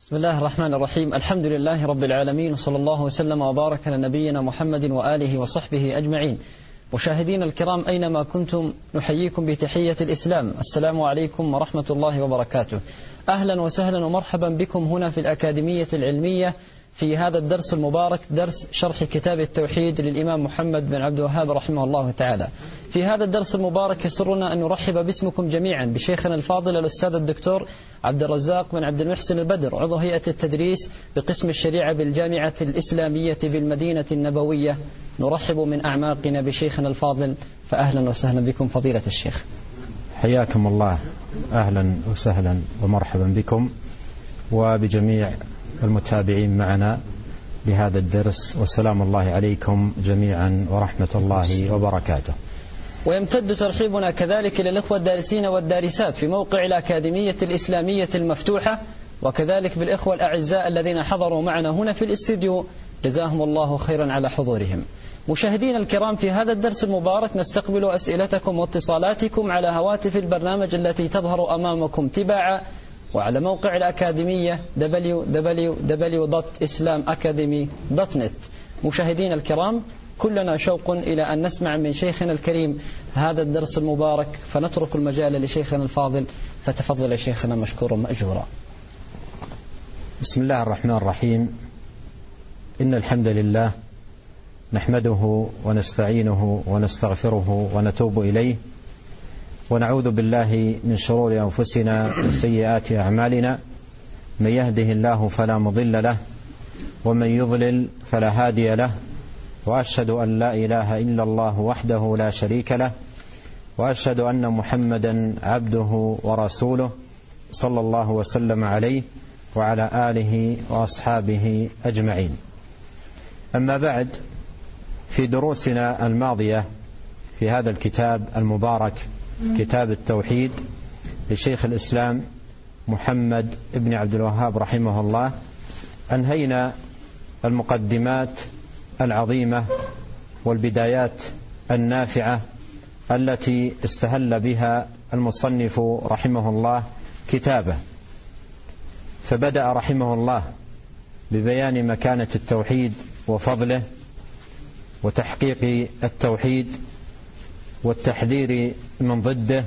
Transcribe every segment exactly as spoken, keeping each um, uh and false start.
بسم الله الرحمن الرحيم. الحمد لله رب العالمين، وصلى الله وسلم وبارك على نبينا محمد وآله وصحبه أجمعين. مشاهدين الكرام أينما كنتم، نحييكم بتحية الإسلام. السلام عليكم ورحمة الله وبركاته. أهلا وسهلا ومرحبا بكم هنا في الأكاديمية العلمية في هذا الدرس المبارك، درس شرح كتاب التوحيد للإمام محمد بن عبد الوهاب رحمه الله تعالى. في هذا الدرس المبارك يسرنا أن نرحب باسمكم جميعا بشيخنا الفاضل الأستاذ الدكتور عبد الرزاق بن عبد المحسن البدر، عضو هيئة التدريس بقسم الشريعة بالجامعة الإسلامية بالمدينة النبوية. نرحب من أعماقنا بشيخنا الفاضل، فأهلا وسهلا بكم فضيلة الشيخ. حياكم الله، أهلا وسهلا ومرحبا بكم وبجميع المتابعين معنا لهذا الدرس، والسلام الله عليكم جميعا ورحمة الله وبركاته. ويمتد ترحيبنا كذلك للإخوة الدارسين والدارسات في موقع الأكاديمية الإسلامية المفتوحة، وكذلك بالإخوة الأعزاء الذين حضروا معنا هنا في الاستديو، جزاهم الله خيرا على حضورهم. مشاهدينا الكرام، في هذا الدرس المبارك نستقبل أسئلتكم واتصالاتكم على هواتف البرنامج التي تظهر أمامكم تباعا، وعلى موقع الأكاديمية دبليو دبليو دبليو دوت إسلام أكاديمي دوت نت. مشاهدينا الكرام، كلنا شوق إلى أن نسمع من شيخنا الكريم هذا الدرس المبارك، فنترك المجال لشيخنا الفاضل، فتفضل يا شيخنا مشكورا مأجورا. بسم الله الرحمن الرحيم. إن الحمد لله نحمده ونستعينه ونستغفره ونتوب إليه، ونعوذ بالله من شرور أنفسنا وسيئات أعمالنا. من يهده الله فلا مضل له، ومن يضلل فلا هادي له، وأشهد أن لا إله إلا الله وحده لا شريك له، وأشهد أن محمدا عبده ورسوله صلى الله وسلم عليه وعلى آله وأصحابه أجمعين. أما بعد، في دروسنا الماضية في هذا الكتاب المبارك، كتاب التوحيد لشيخ الإسلام محمد بن عبد الوهاب رحمه الله، أنهينا المقدمات العظيمة والبدايات النافعة التي استهل بها المصنف رحمه الله كتابه. فبدأ رحمه الله ببيان مكانة التوحيد وفضله وتحقيق التوحيد والتحذير من ضده،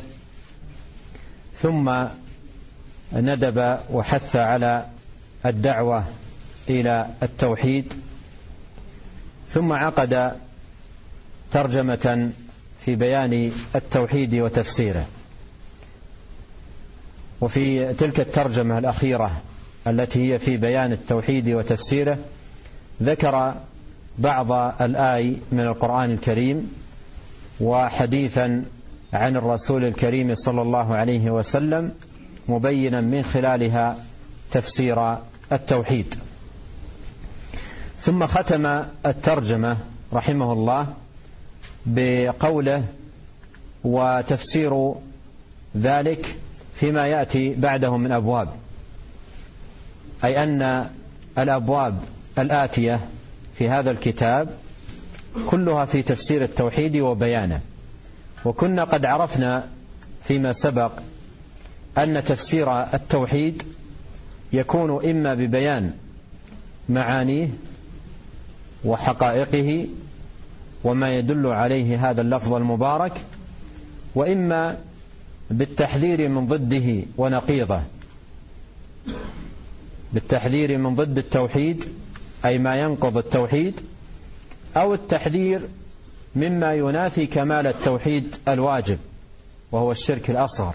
ثم ندب وحث على الدعوة إلى التوحيد، ثم عقد ترجمة في بيان التوحيد وتفسيره. وفي تلك الترجمة الأخيرة التي هي في بيان التوحيد وتفسيره ذكر بعض الآي من القرآن الكريم، وحديثا عن الرسول الكريم صلى الله عليه وسلم، مبينا من خلالها تفسير التوحيد. ثم ختم الترجمة رحمه الله بقوله: وتفسير ذلك فيما يأتي بعده من أبواب، أي أن الأبواب الآتية في هذا الكتاب كلها في تفسير التوحيد وبيانه. وكنا قد عرفنا فيما سبق أن تفسير التوحيد يكون إما ببيان معانيه وحقائقه وما يدل عليه هذا اللفظ المبارك، وإما بالتحذير من ضده ونقيضه، بالتحذير من ضد التوحيد أي ما ينقض التوحيد، أو التحذير مما ينافي كمال التوحيد الواجب وهو الشرك الأصغر.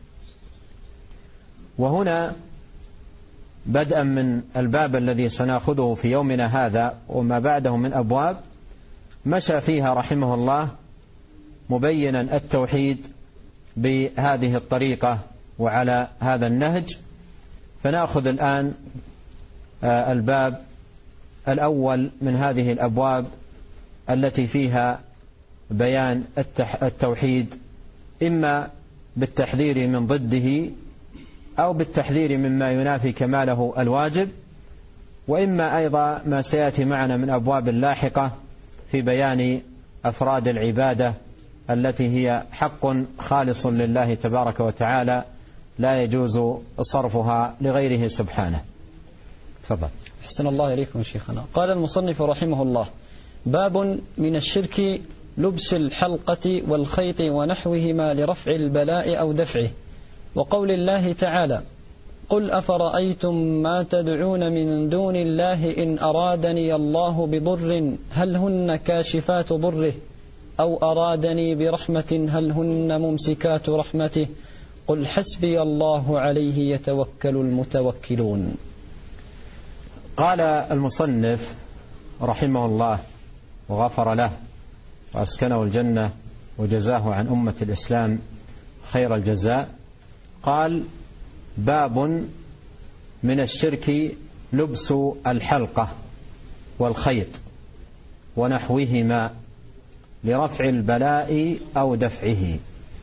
وهنا بدءا من الباب الذي سنأخذه في يومنا هذا وما بعده من أبواب، مشى فيها رحمه الله مبينا التوحيد بهذه الطريقة وعلى هذا النهج. فنأخذ الآن الباب الأول من هذه الأبواب التي فيها بيان التوحيد، إما بالتحذير من ضده أو بالتحذير مما ينافي كماله الواجب، وإما أيضا ما سيأتي معنا من أبواب لاحقة في بيان أفراد العبادة التي هي حق خالص لله تبارك وتعالى لا يجوز صرفها لغيره سبحانه. تفضل. أحسن الله إليكم شيخنا. قال المصنف رحمه الله: باب من الشرك لبس الحلقة والخيط ونحوهما لرفع البلاء أو دفعه، وقول الله تعالى: قل أفرأيتم ما تدعون من دون الله إن أرادني الله بضر هل هن كاشفات ضره أو أرادني برحمة هل هن ممسكات رحمته قل حسبي الله عليه يتوكل المتوكلون. قال المصنف رحمه الله وغفر له وأسكنه الجنة وجزاه عن أمة الإسلام خير الجزاء، قال: باب من الشرك لبس الحلقة والخيط ونحوهما لرفع البلاء أو دفعه.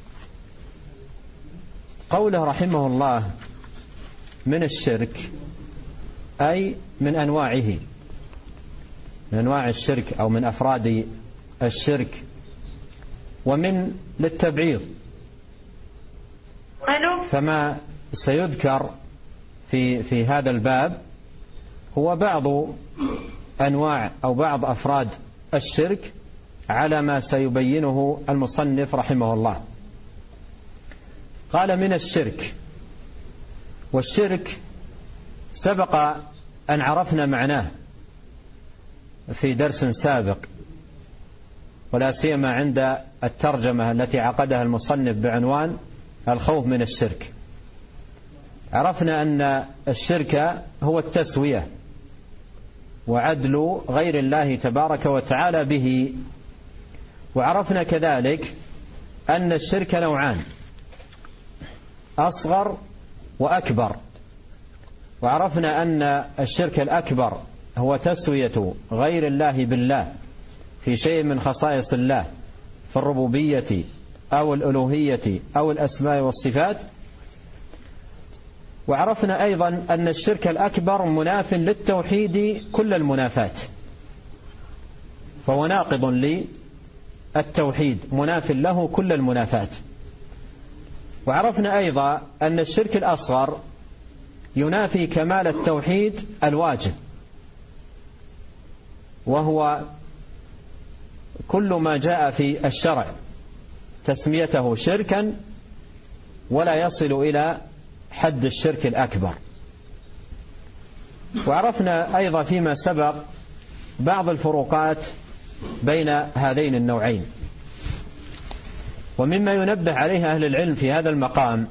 قوله رحمه الله من الشرك أي من أنواعه، من أنواع الشرك أو من أفراد الشرك، ومن للتبعيض، فما سيذكر في في هذا الباب هو بعض أنواع أو بعض أفراد الشرك على ما سيبينه المصنف رحمه الله. قال من الشرك، والشرك سبق أن عرفنا معناه في درس سابق، ولا سيما عند الترجمة التي عقدها المصنف بعنوان الخوف من الشرك. عرفنا أن الشرك هو التسوية وعدل غير الله تبارك وتعالى به، وعرفنا كذلك أن الشرك نوعان: أصغر وأكبر. وعرفنا أن الشرك الأكبر هو تسوية غير الله بالله في شيء من خصائص الله في الربوبية أو الألوهية أو الأسماء والصفات. وعرفنا أيضا أن الشرك الأكبر مناف للتوحيد كل المنافات، فهو ناقض للتوحيد مناف له كل المنافات. وعرفنا أيضا أن الشرك الأصغر ينافي كمال التوحيد الواجب، وهو كل ما جاء في الشرع تسميته شركا ولا يصل إلى حد الشرك الأكبر. وعرفنا أيضا فيما سبق بعض الفروقات بين هذين النوعين. ومما ينبه عليه أهل العلم في هذا المقام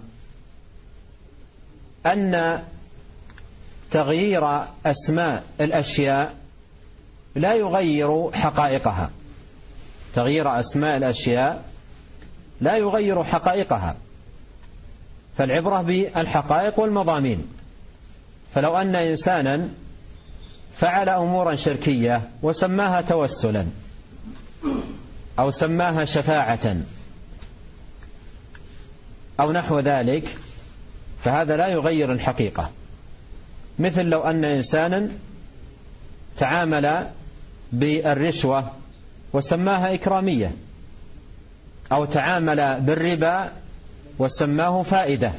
أن تغيير أسماء الأشياء لا يغير حقائقها. تغيير أسماء الأشياء لا يغير حقائقها، فالعبرة بالحقائق والمضامين. فلو أن إنسانا فعل أمورا شركية وسماها توسلا أو سماها شفاعة أو نحو ذلك، فهذا لا يغير الحقيقة. مثل لو أن إنسانا تعامل بالرشوة وسماها إكرامية، أو تعامل بالربا وسماه فائدة،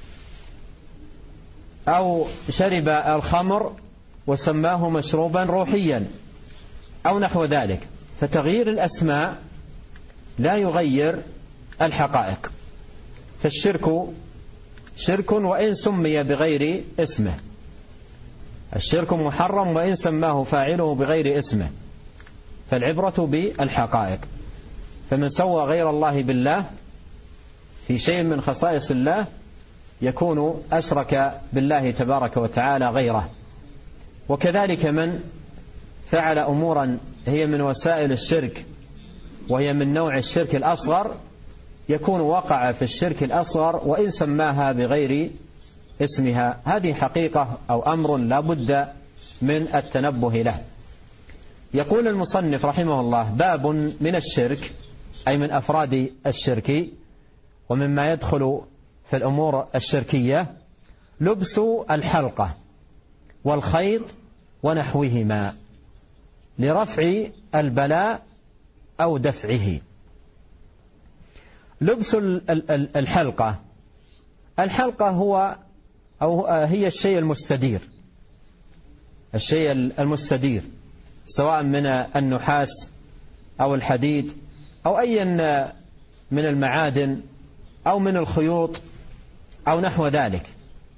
أو شرب الخمر وسماه مشروبا روحيا أو نحو ذلك. فتغيير الأسماء لا يغير الحقائق. فالشرك شرك وإن سمي بغير اسمه، الشرك محرم وإن سماه فاعله بغير اسمه، فالعبرة بالحقائق. فمن سوى غير الله بالله في شيء من خصائص الله يكون أشرك بالله تبارك وتعالى غيره. وكذلك من فعل أمورا هي من وسائل الشرك وهي من نوع الشرك الأصغر يكون وقع في الشرك الأصغر وإن سماها بغير اسمها. هذه حقيقة أو أمر لا بد من التنبه له. يقول المصنف رحمه الله: باب من الشرك أي من أفراد الشرك ومما يدخل في الأمور الشركية لبس الحلقة والخيط ونحوهما لرفع البلاء أو دفعه. لبس الحلقة، الحلقة هو أو هي الشيء المستدير، الشيء المستدير سواء من النحاس أو الحديد أو أي من المعادن أو من الخيوط أو نحو ذلك،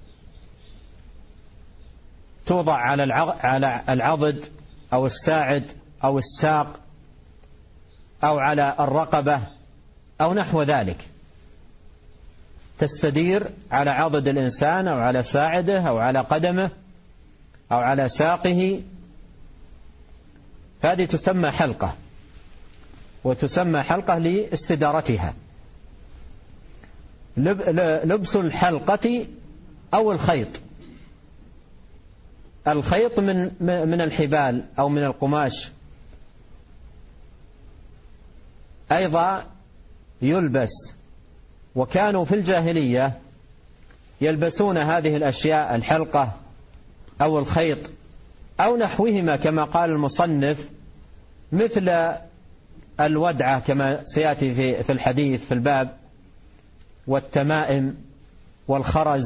توضع على العضد أو الساعد أو الساق أو على الرقبة أو نحو ذلك، تستدير على عضد الإنسان أو على ساعده أو على قدمه أو على ساقه، هذه تسمى حلقة، وتسمى حلقة لاستدارتها. لبس الحلقة أو الخيط، الخيط من من الحبال أو من القماش أيضا يلبس، وكانوا في الجاهلية يلبسون هذه الأشياء، الحلقة أو الخيط أو نحوهما كما قال المصنف، مثل الودعة كما سيأتي في في الحديث في الباب، والتمائم والخرز،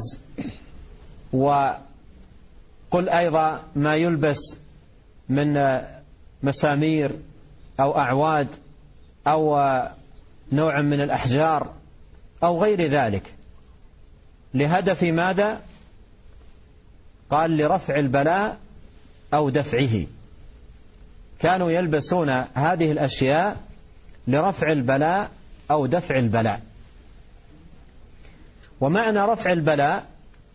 وقل أيضا ما يلبس من مسامير أو أعواد أو نوع من الأحجار أو غير ذلك، لهدف ماذا؟ قال لرفع البلاء أو دفعه، كانوا يلبسون هذه الأشياء لرفع البلاء أو دفع البلاء. ومعنى رفع البلاء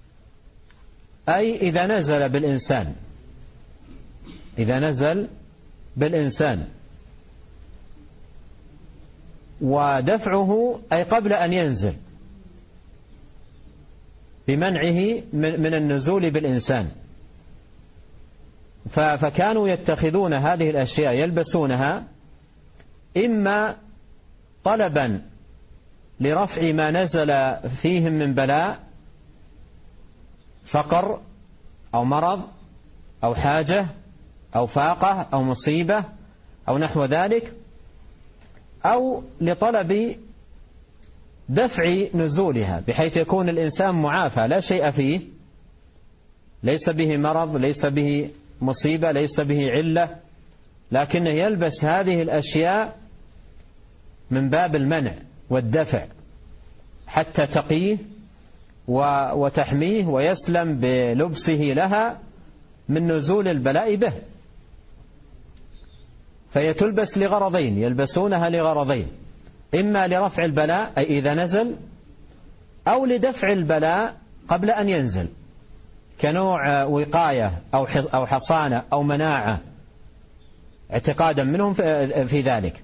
أي إذا نزل بالإنسان، إذا نزل بالإنسان، ودفعه أي قبل أن ينزل، بمنعه من النزول بالإنسان. فكانوا يتخذون هذه الأشياء يلبسونها إما طلبا لرفع ما نزل فيهم من بلاء، فقر أو مرض أو حاجة أو فاقة أو مصيبة أو نحو ذلك، أو لطلب دفع نزولها بحيث يكون الإنسان معافى لا شيء فيه، ليس به مرض، ليس به مصيبة، ليس به علة، لكنه يلبس هذه الأشياء من باب المنع والدفع حتى تقيه وتحميه ويسلم بلبسه لها من نزول البلاء به. فهي تلبس لغرضين، يلبسونها لغرضين، إما لرفع البلاء أي إذا نزل، أو لدفع البلاء قبل أن ينزل، كنوع وقاية أو حصانة أو مناعة، اعتقادا منهم في ذلك.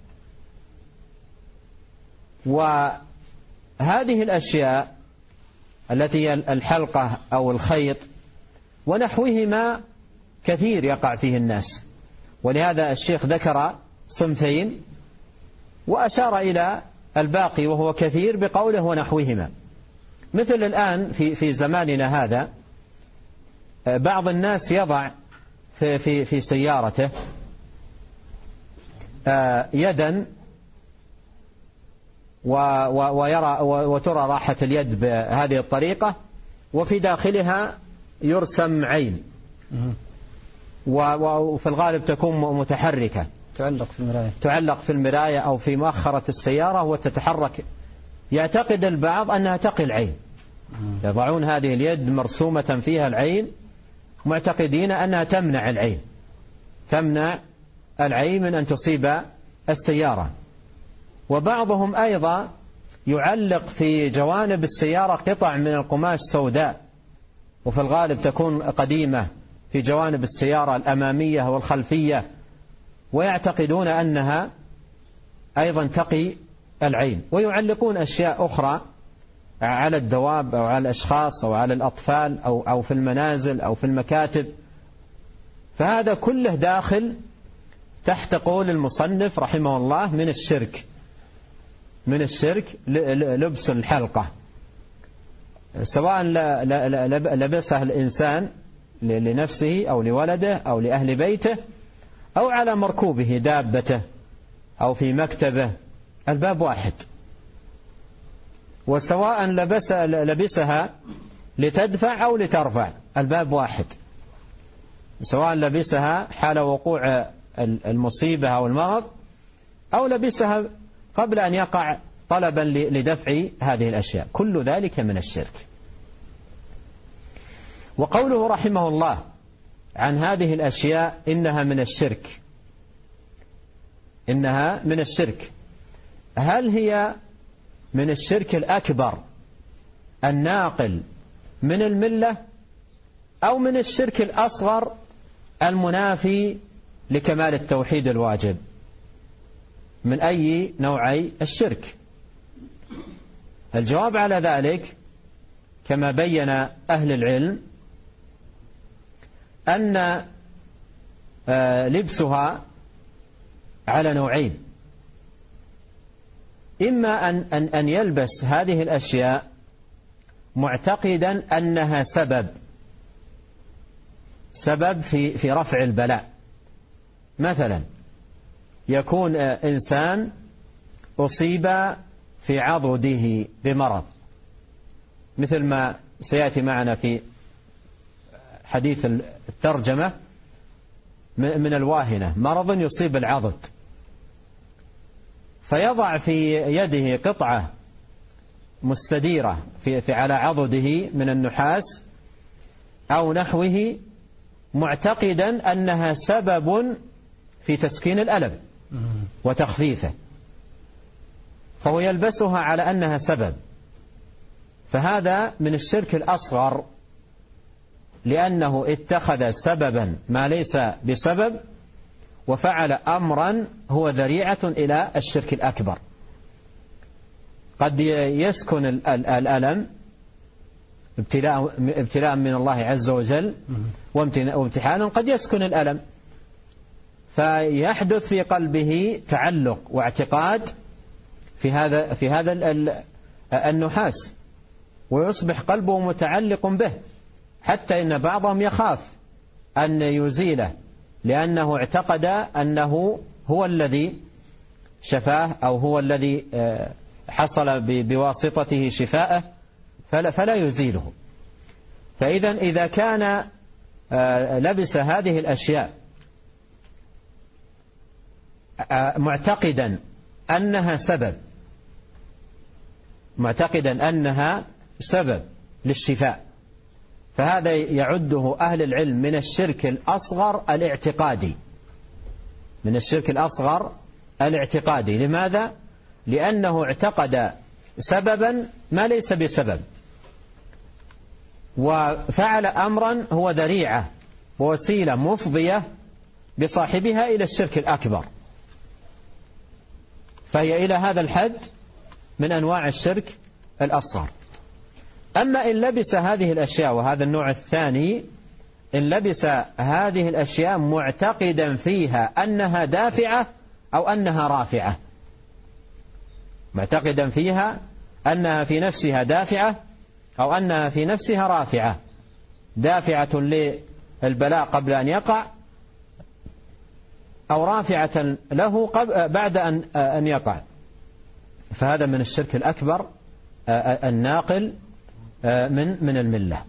وهذه الأشياء التي هي الحلقة أو الخيط ونحوهما كثير يقع فيه الناس، ولهذا الشيخ ذكر صنفين وأشار إلى الباقي وهو كثير بقوله ونحوهما. مثل الآن في في زماننا هذا بعض الناس يضع في في في سيارته يدا ويرى وترى راحة اليد بهذه الطريقة، وفي داخلها يرسم عين، وفي الغالب تكون متحركة، تعلق في المراية تعلق في المراية أو في مؤخرة السيارة وتتحرك. يعتقد البعض أنها تقي العين، يضعون هذه اليد مرسومة فيها العين معتقدين أنها تمنع العين، تمنع العين من أن تصيب السيارة. وبعضهم أيضا يعلق في جوانب السيارة قطع من القماش سوداء، وفي الغالب تكون قديمة في جوانب السيارة الأمامية والخلفية، ويعتقدون أنها أيضا تقي العين. ويعلقون أشياء أخرى على الدواب أو على الأشخاص أو على الأطفال أو أو في المنازل أو في المكاتب. فهذا كله داخل تحت قول المصنف رحمه الله من الشرك، من الشرك لبس الحلقة، سواء لبسها الإنسان لنفسه أو لولده أو لأهل بيته أو على مركوبه دابته أو في مكتبه، الباب واحد. وسواء لبس لبسها لتدفع أو لترفع، الباب واحد. سواء لبسها حال وقوع المصيبة أو المرض أو لبسها قبل أن يقع طلبا لدفع هذه الأشياء، كل ذلك من الشرك. وقوله رحمه الله عن هذه الأشياء إنها من الشرك، إنها من الشرك، هل هي من الشرك الأكبر الناقل من الملة أو من الشرك الأصغر المنافي لكمال التوحيد الواجب؟ من أي نوعي الشرك؟ الجواب على ذلك كما بين أهل العلم أن لبسها على نوعين: إما أن أن أن يلبس هذه الأشياء معتقدا أنها سبب سبب في في رفع البلاء. مثلا يكون إنسان أصيب في عضده بمرض، مثل ما سيأتي معنا في حديث الترجمة من الواهنة، مرض يصيب العضد، فيضع في يده قطعة مستديرة في في على عضده من النحاس أو نحوه، معتقدا أنها سبب في تسكين الألم وتخفيفه، فهو يلبسها على أنها سبب، فهذا من الشرك الأصغر، لأنه اتخذ سببا ما ليس بسبب وفعل أمرا هو ذريعة إلى الشرك الأكبر. قد يسكن الألم ابتلاء ابتلاء من الله عز وجل وامتحانا، قد يسكن الألم فيحدث في قلبه تعلق واعتقاد في هذا في هذا النحاس، ويصبح قلبه متعلق به، حتى إن بعضهم يخاف أن يزيله لأنه اعتقد أنه هو الذي شفاه أو هو الذي حصل بواسطته شفاءه، فلا, فلا يزيله. فإذا إذا كان لبس هذه الأشياء معتقدا أنها سبب معتقدا أنها سبب للشفاء، فهذا يعده أهل العلم من الشرك الأصغر الاعتقادي من الشرك الأصغر الاعتقادي. لماذا؟ لأنه اعتقد سببا ما ليس بسبب، وفعل أمرا هو ذريعة ووسيلة مفضية بصاحبها إلى الشرك الأكبر، فهي إلى هذا الحد من أنواع الشرك الأصغر. أما إن لبس هذه الأشياء، وهذا النوع الثاني، إن لبس هذه الأشياء معتقدا فيها أنها دافعة أو أنها رافعة، معتقدا فيها أنها في نفسها دافعة أو أنها في نفسها رافعة، دافعة للبلاء قبل أن يقع أو رافعة له بعد أن يقع، فهذا من الشرك الأكبر الناقل من من الملة.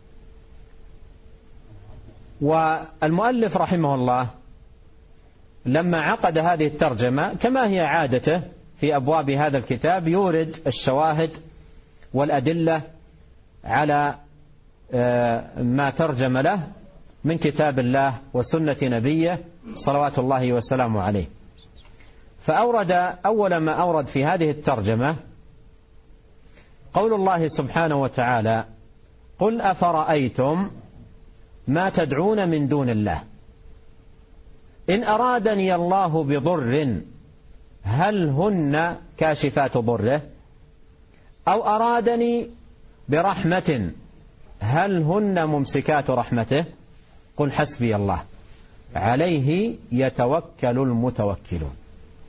والمؤلف رحمه الله لما عقد هذه الترجمة كما هي عادته في أبواب هذا الكتاب، يورد الشواهد والأدلة على ما ترجم له من كتاب الله وسنة نبيه صلوات الله وسلامه عليه. فأورد أول ما أورد في هذه الترجمة قول الله سبحانه وتعالى: قل أفرأيتم ما تدعون من دون الله إن أرادني الله بضر هل هن كاشفات ضره أو أرادني برحمة هل هن ممسكات رحمته قل حسبي الله عليه يتوكل المتوكلون.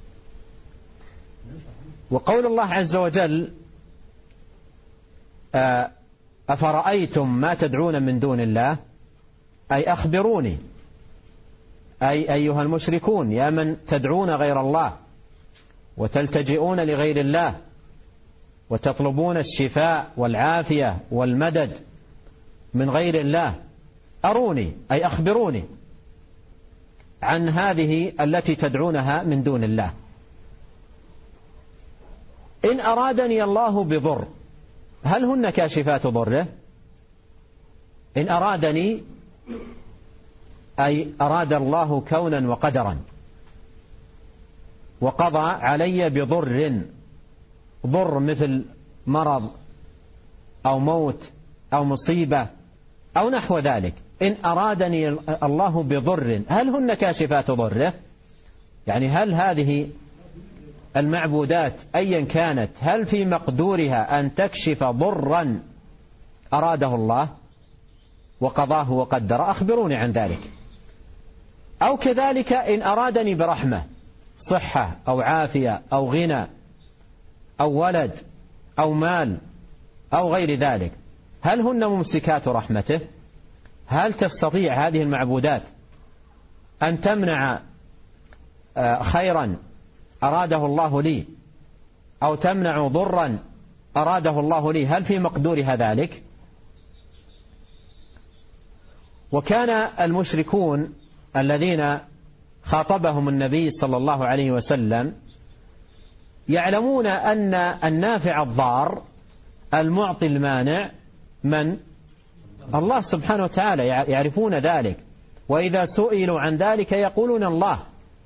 وقول الله عز وجل: أفرأيتم ما تدعون من دون الله، أي أخبروني، أي أيها المشركون يا من تدعون غير الله وتلتجئون لغير الله وتطلبون الشفاء والعافية والمدد من غير الله، أروني أي أخبروني عن هذه التي تدعونها من دون الله. إن أرادني الله بضر هل هن كاشفات ضره؟ إن أرادني أي أراد الله كونا وقدرا وقضى علي بضر، ضر مثل مرض أو موت أو مصيبة أو نحو ذلك. إن أرادني الله بضر هل هن كاشفات ضره؟ يعني هل هذه المعبودات أيا كانت هل في مقدورها أن تكشف ضرا أراده الله وقضاه وقدر؟ أخبروني عن ذلك. أو كذلك إن أرادني برحمة، صحة أو عافية أو غنى أو ولد أو مال أو غير ذلك، هل هن ممسكات رحمته؟ هل تستطيع هذه المعبودات أن تمنع خيرا أراده الله لي أو تمنع ضرا أراده الله لي؟ هل في مقدورها ذلك؟ وكان المشركون الذين خاطبهم النبي صلى الله عليه وسلم يعلمون أن النافع الضار المعطي المانع من؟ الله سبحانه وتعالى، يعرفون ذلك، وإذا سئلوا عن ذلك يقولون الله،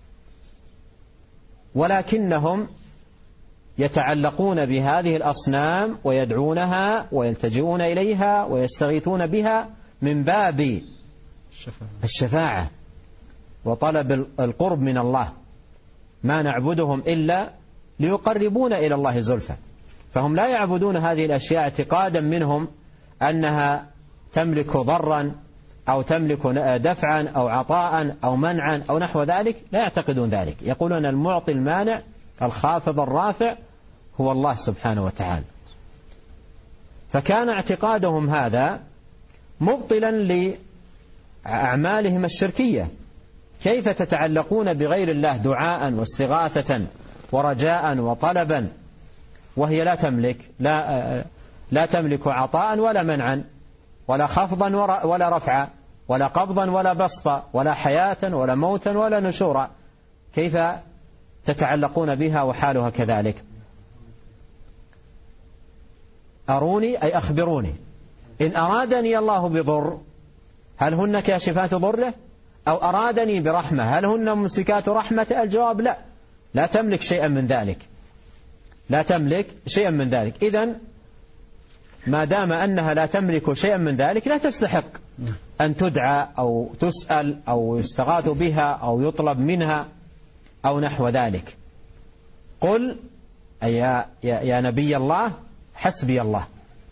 ولكنهم يتعلقون بهذه الأصنام ويدعونها ويلتجئون إليها ويستغيثون بها من باب الشفاعة وطلب القرب من الله، ما نعبدهم إلا ليقربون إلى الله زلفى. فهم لا يعبدون هذه الأشياء اعتقادا منهم أنها تملك ضرا أو تملك دفعا أو عطاء أو منعا أو نحو ذلك، لا يعتقدون ذلك، يقولون المعطي المانع الخافض الرافع هو الله سبحانه وتعالى. فكان اعتقادهم هذا مبطلا لأعمالهم الشركية. كيف تتعلقون بغير الله دعاء واستغاثة ورجاء وطلبا وهي لا تملك لا, لا تملك عطاء ولا منعا ولا خفضا ولا رفعا ولا قبضا ولا بسطا ولا حياة ولا موتا ولا نشورا؟ كيف تتعلقون بها وحالها كذلك؟ أروني أي أخبروني. إن أرادني الله بضر هل هن كاشفات ضره؟ أو أرادني برحمة هل هن ممسكات رحمة؟ الجواب لا، لا تملك شيئا من ذلك، لا تملك شيئا من ذلك. إذن ما دام أنها لا تملك شيئا من ذلك لا تستحق أن تدعى أو تسأل أو يستغاث بها أو يطلب منها أو نحو ذلك. قل أي يا, يا نبي الله حسبي الله،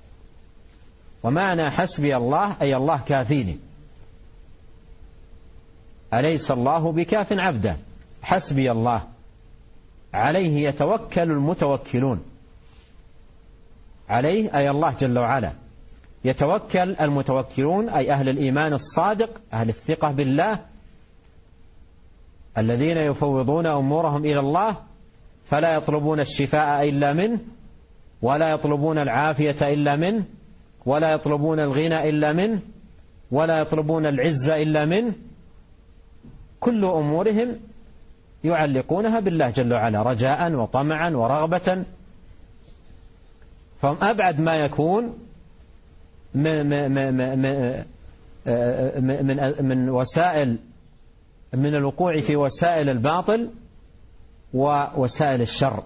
ومعنى حسبي الله أي الله كافيني، أليس الله بكاف عبدا؟ حسبي الله، عليه يتوكل المتوكلون، عليه أي الله جل وعلا يتوكل المتوكلون أي أهل الإيمان الصادق، أهل الثقة بالله، الذين يفوضون أمورهم إلى الله فلا يطلبون الشفاء إلا منه ولا يطلبون العافية إلا منه ولا يطلبون الغنى إلا منه ولا يطلبون العزة إلا منه، كل أمورهم يعلقونها بالله جل وعلا رجاء وطمعا ورغبة. فهم أبعد ما يكون من, من, من, من, من وسائل من الوقوع في وسائل الباطل ووسائل الشر.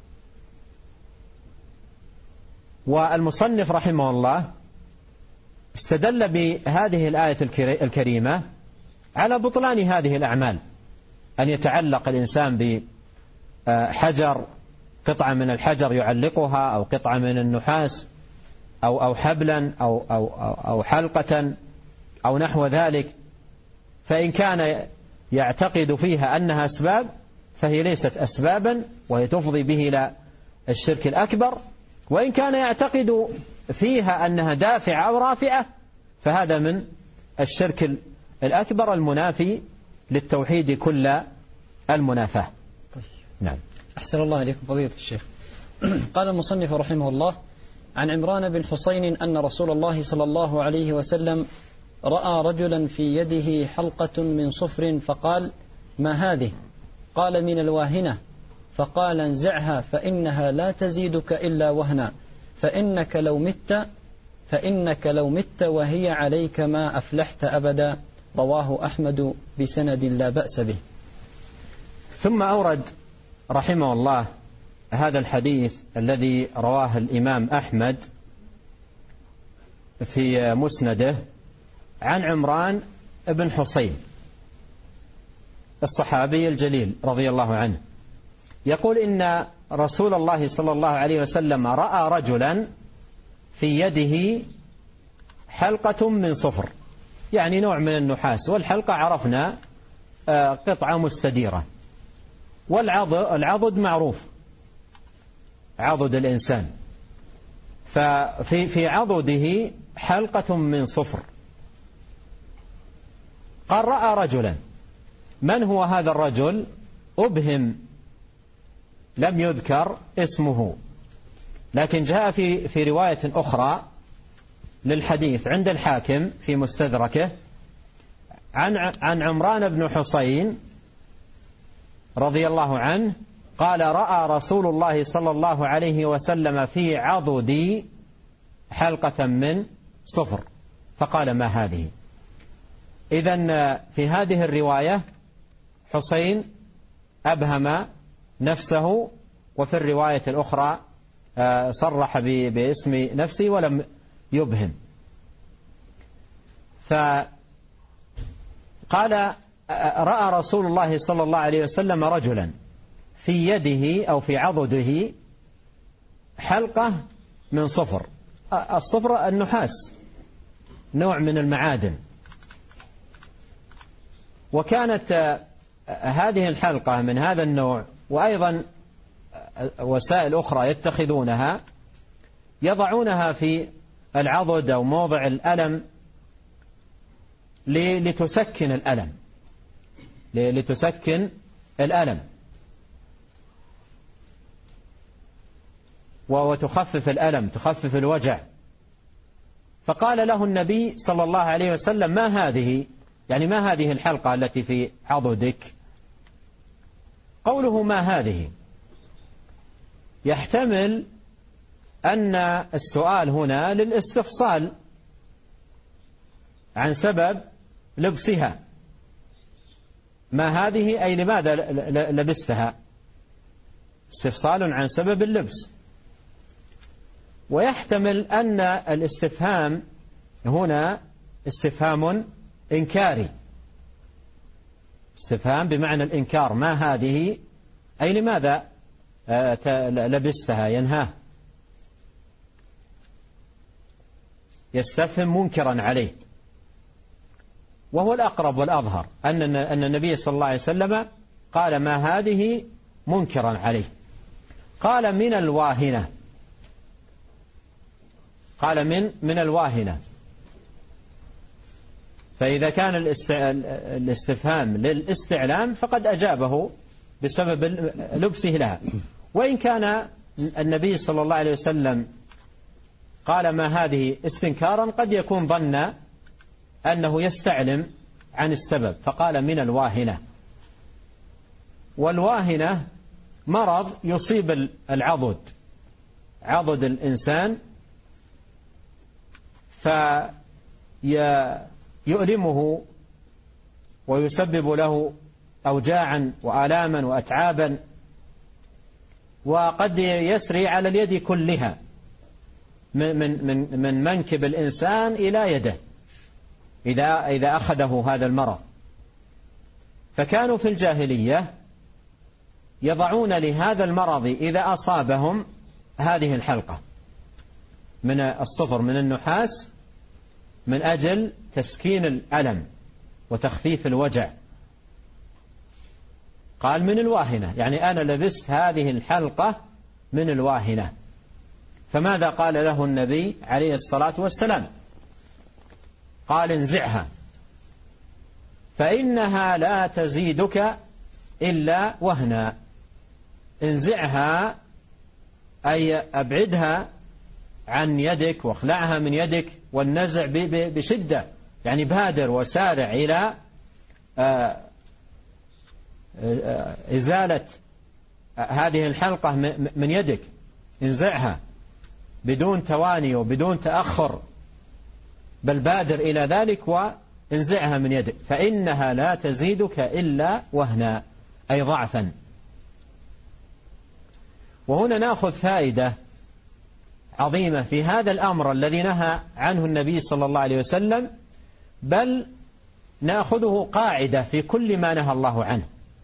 والمصنف رحمه الله استدل بهذه الآية الكريمة على بطلان هذه الأعمال، أن يتعلق الإنسان بحجر، قطعة من الحجر يعلقها أو قطعة من النحاس أو أو حبلا أو أو أو حلقة أو نحو ذلك، فإن كان يعتقد فيها أنها أسباب فهي ليست أسبابا وهي تفضي به إلى الشرك الأكبر، وإن كان يعتقد فيها أنها دافعة أو رافعة فهذا من الشرك الأكبر المنافي للتوحيد كل المنافاة. طيب. نعم. أحسن الله إليكم فضيلة الشيخ. قال المصنف رحمه الله: عن عمران بن حسين أن رسول الله صلى الله عليه وسلم رأى رجلا في يده حلقة من صفر فقال: ما هذه؟ قال: من الواهنة. فقال: انزعها فإنها لا تزيدك إلا وهنا، فإنك لو مت فإنك لو مت وهي عليك ما أفلحت أبدا. رواه أحمد بسند لا بأس به. ثم أورد رحمه الله هذا الحديث الذي رواه الإمام أحمد في مسنده عن عمران بن حصين الصحابي الجليل رضي الله عنه، يقول: إن رسول الله صلى الله عليه وسلم رأى رجلا في يده حلقة من صفر، يعني نوع من النحاس، والحلقة عرفنا قطعة مستديرة، والعضد معروف، عضد الإنسان، ففي في عضده حلقة من صفر. قال: رأى رجلا. من هو هذا الرجل؟ أبهم، لم يذكر اسمه، لكن جاء في في رواية أخرى للحديث عند الحاكم في مستدركه عن عن عمران بن حصين رضي الله عنه قال: رأى رسول الله صلى الله عليه وسلم في عضدي حلقة من صفر، فقال: ما هذه؟ إذن في هذه الرواية حصين أبهم نفسه، وفي الرواية الأخرى صرح باسم نفسه ولم يبهم. فقال: رأى رسول الله صلى الله عليه وسلم رجلا في يده أو في عضده حلقة من صفر. الصفر النحاس، نوع من المعادن. وكانت هذه الحلقة من هذا النوع، وأيضا وسائل أخرى يتخذونها، يضعونها في العضد أو موضع الألم لتسكن الألم لتسكن الألم وتخفف الألم، تخفف الوجع. فقال له النبي صلى الله عليه وسلم: ما هذه؟ يعني ما هذه الحلقة التي في عضدك؟ قوله ما هذه يحتمل أن السؤال هنا للاستفصال عن سبب لبسها. ما هذه أي لماذا لبستها؟ استفصال عن سبب اللبس. ويحتمل أن الاستفهام هنا استفهام إنكاري، استفهام بمعنى الإنكار. ما هذه أي لماذا لبستها؟ ينهاه، يستفهم منكرا عليه. وهو الأقرب والأظهر أن أن النبي صلى الله عليه وسلم قال: ما هذه؟ منكرا عليه. قال: من الواهنة. قال من من الواهنة. فإذا كان الاستفهام للاستعلام فقد أجابه بسبب لبسه لها. وإن كان النبي صلى الله عليه وسلم قال: ما هذه؟ استنكارا، قد يكون ظن أنه يستعلم عن السبب، فقال: من الواهنة. والواهنة مرض يصيب العضد، عضد الإنسان، فيؤلمه ويسبب له أوجاعا وآلاما وأتعابا، وقد يسري على اليد كلها من من من منكب الإنسان إلى يده إذا إذا أخذه هذا المرض. فكانوا في الجاهلية يضعون لهذا المرض إذا أصابهم هذه الحلقة من الصفر من النحاس من أجل تسكين الألم وتخفيف الوجع. قال: من الواهنة، يعني أنا لبست هذه الحلقة من الواهنة. فماذا قال له النبي عليه الصلاة والسلام؟ قال: انزعها فإنها لا تزيدك إلا وهنا. انزعها أي أبعدها عن يدك واخلعها من يدك، والنزع بشدة يعني بادر وسارع إلى إزالة هذه الحلقة من يدك، انزعها بدون تواني وبدون تأخر، بل بادر إلى ذلك وانزعها من يدك، فإنها لا تزيدك إلا وهنا، أي ضعفا. وهنا نأخذ فائدة عظيمة في هذا الأمر الذي نهى عنه النبي صلى الله عليه وسلم، بل نأخذه قاعدة في كل ما نهى الله عنه.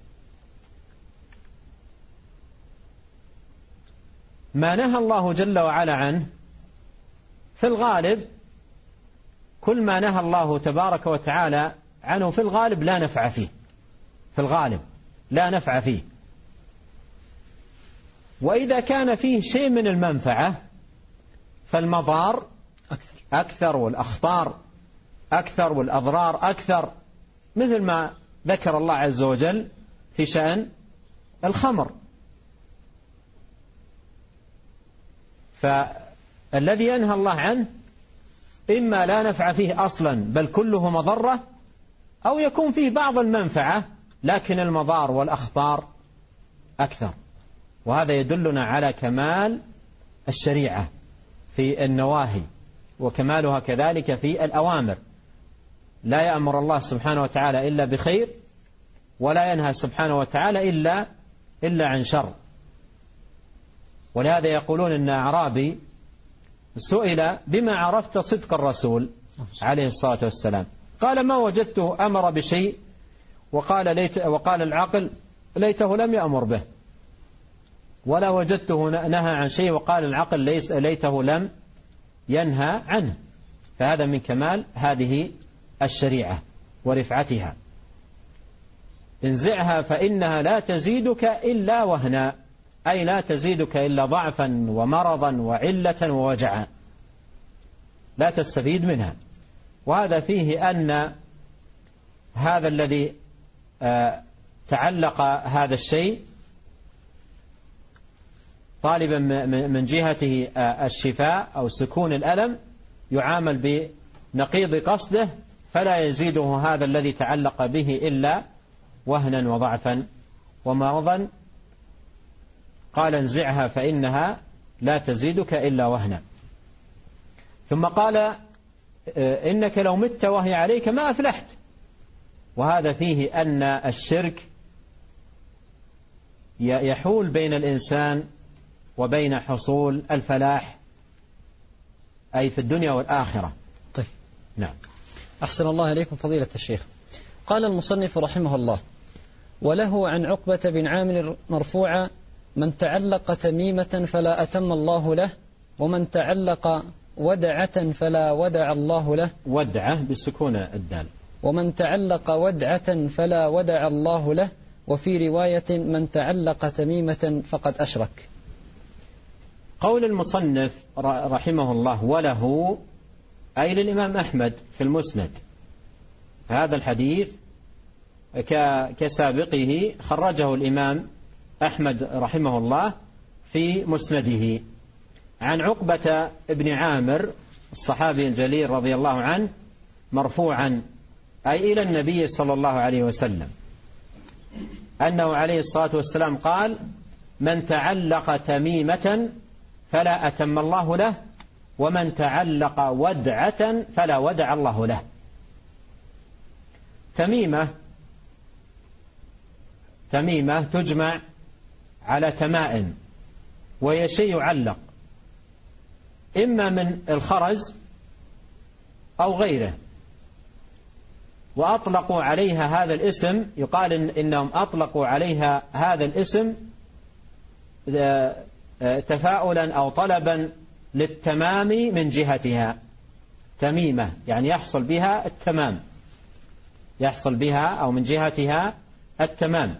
ما نهى الله جل وعلا عنه في الغالب، كل ما نهى الله تبارك وتعالى عنه في الغالب لا نفع فيه، في الغالب لا نفع فيه. وإذا كان فيه شيء من المنفعة فالمضار أكثر, أكثر والأخطار أكثر والأضرار أكثر، مثل ما ذكر الله عز وجل في شأن الخمر. فالذي ينهى الله عنه إما لا نفع فيه أصلا بل كله مضرة، أو يكون فيه بعض المنفعة لكن المضار والأخطار أكثر. وهذا يدلنا على كمال الشريعة في النواهي، وكمالها كذلك في الأوامر. لا يأمر الله سبحانه وتعالى إلا بخير، ولا ينهى سبحانه وتعالى إلا إلا عن شر. ولهذا يقولون إن أعرابي سئل بما عرفت صدق الرسول عليه الصلاة والسلام، قال ما وجدته أمر بشيء وقال, ليت وقال العقل ليته لم يأمر به، ولا وجدته نهى عن شيء وقال العقل ليس ليته لم ينهى عنه. فهذا من كمال هذه الشريعة ورفعتها. انزعها فإنها لا تزيدك إلا وهنا، أي لا تزيدك إلا ضعفا ومرضا وعلة ووجعا، لا تستفيد منها. وهذا فيه أن هذا الذي تعلق هذا الشيء طالبا من جهته الشفاء أو سكون الألم يعامل بنقيض قصده، فلا يزيده هذا الذي تعلق به إلا وهنا وضعفا ومرضا. قال انزعها فإنها لا تزيدك إلا وهنا. ثم قال إنك لو مت وهي عليك ما أفلحت. وهذا فيه أن الشرك يحول بين الإنسان وبين حصول الفلاح، أي في الدنيا والآخرة. طيب، نعم. أحسن الله إليكم فضيلة الشيخ. قال المصنف رحمه الله: وله عن عقبة بن عامر مرفوعا: من تعلق تميمة فلا أتم الله له، ومن تعلق ودعة فلا ودع الله له. ودعة بسكون الدال. ومن تعلق ودعة فلا ودع الله له. وفي رواية: من تعلق تميمة فقد أشرك. قول المصنف رحمه الله وله، أي للإمام أحمد في المسند. هذا الحديث كسابقه خرجه الإمام أحمد رحمه الله في مسنده عن عقبة بن عامر الصحابي الجليل رضي الله عنه مرفوعا، أي إلى النبي صلى الله عليه وسلم، أنه عليه الصلاة والسلام قال: من تعلق تميمة فلا أتم الله له، ومن تعلق ودعة فلا ودع الله له. تميمة تميمة تجمع على تمائم، وهي شيء يعلق إما من الخرز أو غيره، وأطلقوا عليها هذا الاسم، يقال إن إنهم أطلقوا عليها هذا الاسم تفاؤلا أو طلبا للتمام من جهتها. تميمة يعني يحصل بها التمام، يحصل بها أو من جهتها التمام.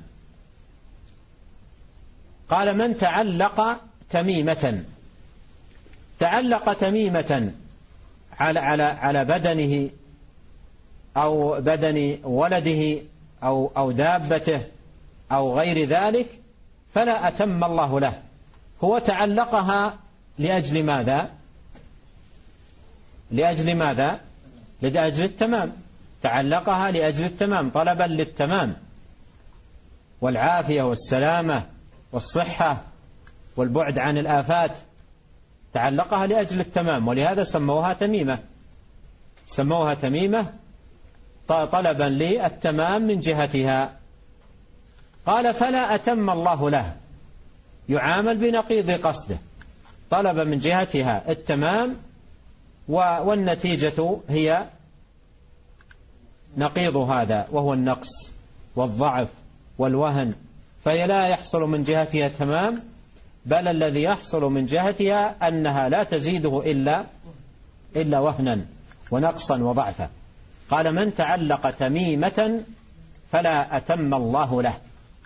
قال: من تعلق تميمة، تعلق تميمة على على على بدنه أو بدن ولده أو أو دابته أو غير ذلك، فلا أتم الله له. هو تعلقها لأجل ماذا؟ لأجل ماذا؟ لأجل التمام، تعلقها لأجل التمام، طلبا للتمام والعافية والسلامة والصحة والبعد عن الآفات، تعلقها لأجل التمام، ولهذا سموها تميمة، سموها تميمة طلبا للتمام من جهتها. قال فلا أتم الله له، يعامل بنقيض قصده، طلب من جهتها التمام والنتيجة هي نقيض هذا، وهو النقص والضعف والوهن، فهي لا يحصل من جهتها تمام، بل الذي يحصل من جهتها أنها لا تزيده إلا إلا وهنا ونقصا وضعفا. قال من تعلق تميمة فلا أتم الله له.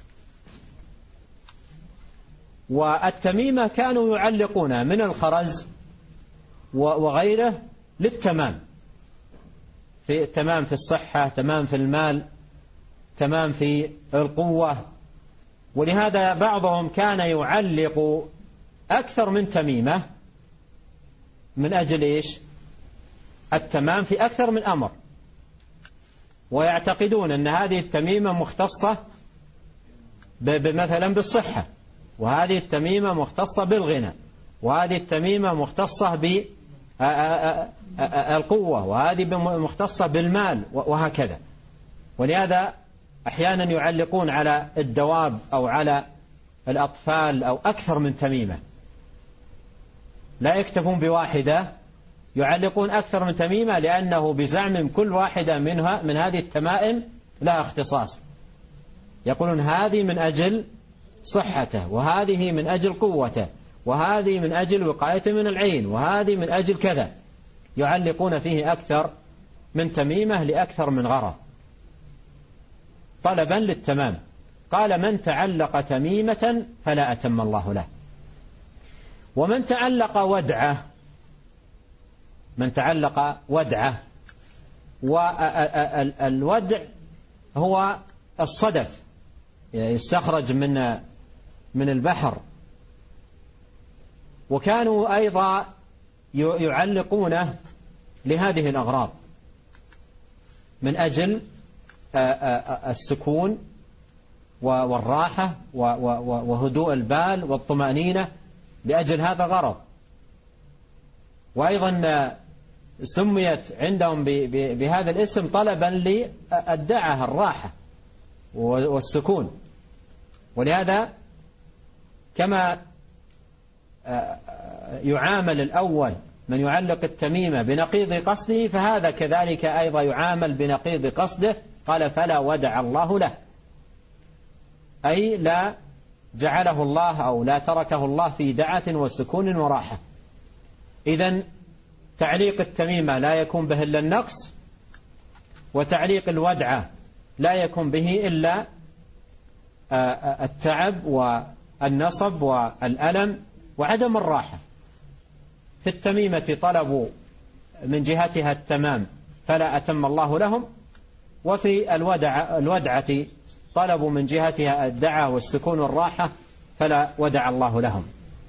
والتميمة كانوا يعلقون من الخرز وغيره للتمام، في تمام في الصحة، تمام في المال، تمام في القوة، ولهذا بعضهم كان يعلق أكثر من تميمة من أجل إيش؟ التمام في أكثر من أمر، ويعتقدون أن هذه التميمة مختصة مثلا بالصحة، وهذه التميمة مختصة بالغنى، وهذه التميمة مختصة بالقوة، وهذه مختصة بالمال، وهكذا. ولهذا أحيانا يعلقون على الدواب أو على الأطفال أو أكثر من تميمة، لا يكتفون بواحدة، يعلقون أكثر من تميمة، لأنه بزعم كل واحدة منها من هذه التمائم لها اختصاص، يقولون هذه من أجل صحته، وهذه من أجل قوته، وهذه من أجل وقايته من العين، وهذه من أجل كذا، يعلقون فيه أكثر من تميمة لأكثر من غرض طلبا للتمام. قال من تعلق تميمة فلا أتم الله له. ومن تعلق ودعة، من تعلق ودعة، والودع هو الصدف يستخرج من من البحر، وكانوا أيضا يعلقونه لهذه الأغراض من أجل السكون والراحة وهدوء البال والطمأنينة، لأجل هذا غرض. وأيضا سميت عندهم بهذا الاسم طلبا للدعة الراحة والسكون. ولهذا كما يعامل الأول من يعلق التميمة بنقيض قصده، فهذا كذلك أيضا يعامل بنقيض قصده. قال فلا ودع الله له، أي لا جعله الله أو لا تركه الله في دعة وسكون وراحة. إذن تعليق التميمة لا يكون به إلا النقص، وتعليق الودعة لا يكون به إلا التعب والنصب والألم وعدم الراحة. في التميمة طلبوا من جهتها التمام فلا أتم الله لهم، وفي الودع الودعة طلبوا من جهتها الدعة والسكون والراحة فلا ودع الله لهم.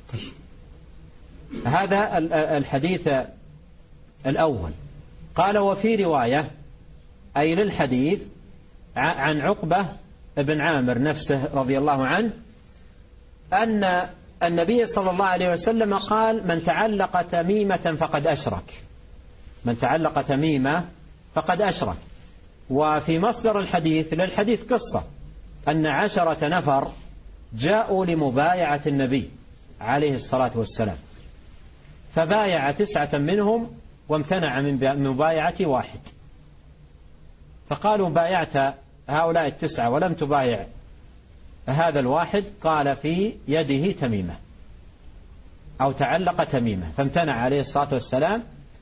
هذا الحديث الأول. قال وفي رواية أي للحديث عن عقبة بن عامر نفسه رضي الله عنه أن النبي صلى الله عليه وسلم قال من تعلق تميمة فقد أشرك، من تعلق تميمة فقد أشرك. وفي مصدر الحديث للحديث قصة أن عشرة نفر جاءوا لمبايعة النبي عليه الصلاة والسلام، فبايع تسعة منهم وامتنع من مبايعة واحد، فقالوا بايعت هؤلاء التسعة ولم تبايع هذا الواحد، قال في يده تميمة أو تعلق تميمة، فامتنع عليه الصلاة والسلام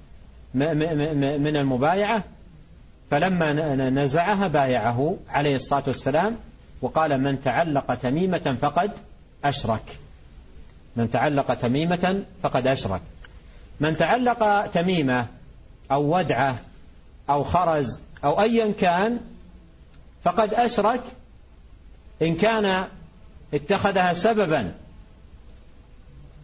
من المبايعة، فلما نزعها بايعه عليه الصلاة والسلام وقال من تعلق تميمة فقد أشرك، من تعلق تميمة فقد أشرك. من تعلق تميمة أو ودعة أو خرز أو أيا كان فقد أشرك إن كان اتخذها سببا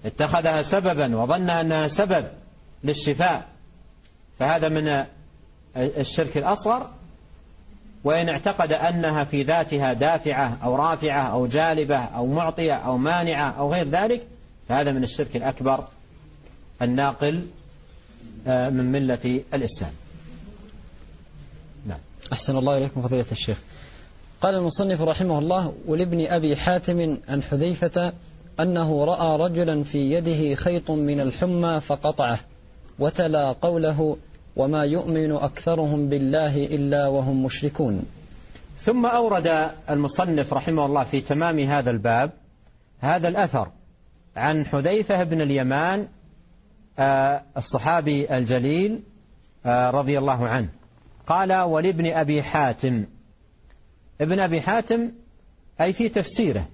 اتخذها سببا وظن أنها سبب للشفاء، فهذا من الشرك الأصغر، وإن اعتقد أنها في ذاتها دافعة أو رافعة أو جالبة أو معطية أو مانعة أو غير ذلك، فهذا من الشرك الأكبر الناقل من ملة الإسلام. نعم. أحسن الله إليكم فضيلة الشيخ. قال المصنف رحمه الله: ولابن أبي حاتم عن حذيفة أنه رأى رجلا في يده خيط من الحمى فقطعه، وتلا قوله: وما يؤمن أكثرهم بالله إلا وهم مشركون. ثم أورد المصنف رحمه الله في تمام هذا الباب هذا الأثر عن حذيفة بن اليمان الصحابي الجليل رضي الله عنه، قال: ولابن أبي حاتم. ابن أبي حاتم أي في تفسيره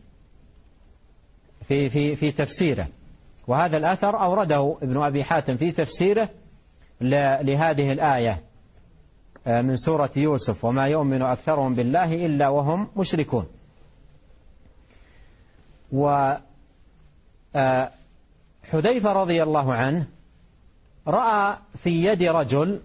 في في في تفسيره وهذا الأثر أورده ابن أبي حاتم في تفسيره لهذه الآية من سورة يوسف: وما يؤمن أكثرهم بالله إلا وهم مشركون. وحذيفة رضي الله عنه رأى في يد رجل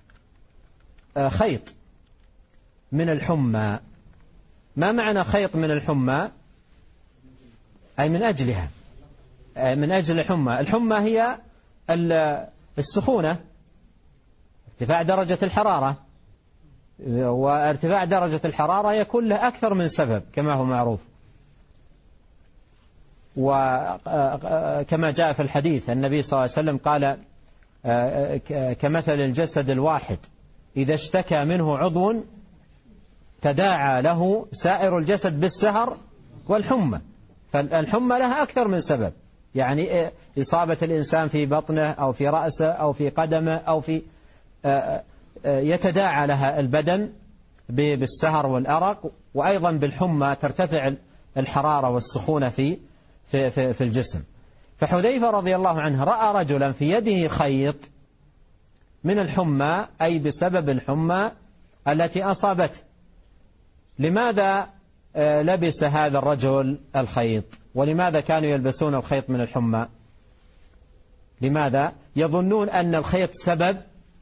خيط من الحمى. ما معنى خيط من الحمى؟ أي من أجلها، من أجل الحمى. الحمى هي السخونة، ارتفاع درجة الحرارة، وارتفاع درجة الحرارة يكون له أكثر من سبب كما هو معروف. وكما جاء في الحديث النبي صلى الله عليه وسلم قال: كمثل الجسد الواحد إذا اشتكى منه عضو تداعى له سائر الجسد بالسهر والحمى. فالحمى لها أكثر من سبب، يعني إصابة الإنسان في بطنه أو في رأسه أو في قدمه أو في يتداعى لها البدن بالسهر والأرق، وأيضا بالحمى ترتفع الحرارة والسخونة في في في, في الجسم. فحذيفة رضي الله عنه رأى رجلا في يده خيط من الحمى، أي بسبب الحمى التي أصابته. لماذا لبس هذا الرجل الخيط؟ ولماذا كانوا يلبسون الخيط من الحمى؟ لماذا؟ يظنون أن الخيط سبب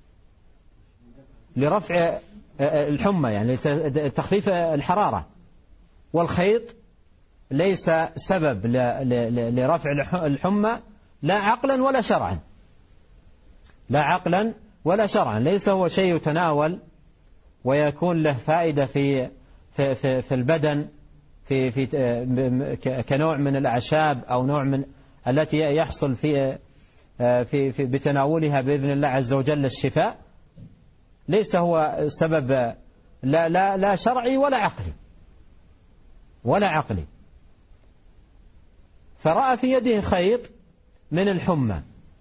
لرفع الحمى، يعني لتخفيف الحرارة، والخيط ليس سبب لرفع الحمى لا عقلا ولا شرعا، لا عقلا ولا شرعا. ليس هو شيء يتناول ويكون له فائدة في في في, في البدن في في كنوع من الأعشاب أو نوع من التي يحصل في في, في بتناولها بإذن الله عز وجل الشفاء. ليس هو سبب لا لا لا شرعي ولا عقلي ولا عقلي. فرأى في يده خيط من الحمى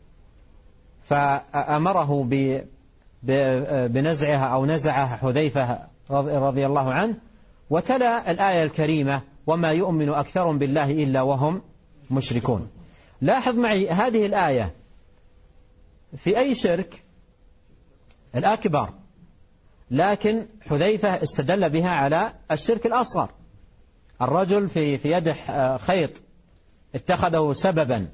فأمره بنزعها أو نزعها حذيفة رضي الله عنه، وتلا الآية الكريمة: وما يؤمن أكثر بالله إلا وهم مشركون. لاحظ معي هذه الآية في أي شرك؟ الأكبر، لكن حذيفة استدل بها على الشرك الأصغر. الرجل في في يده خيط اتخذه سببا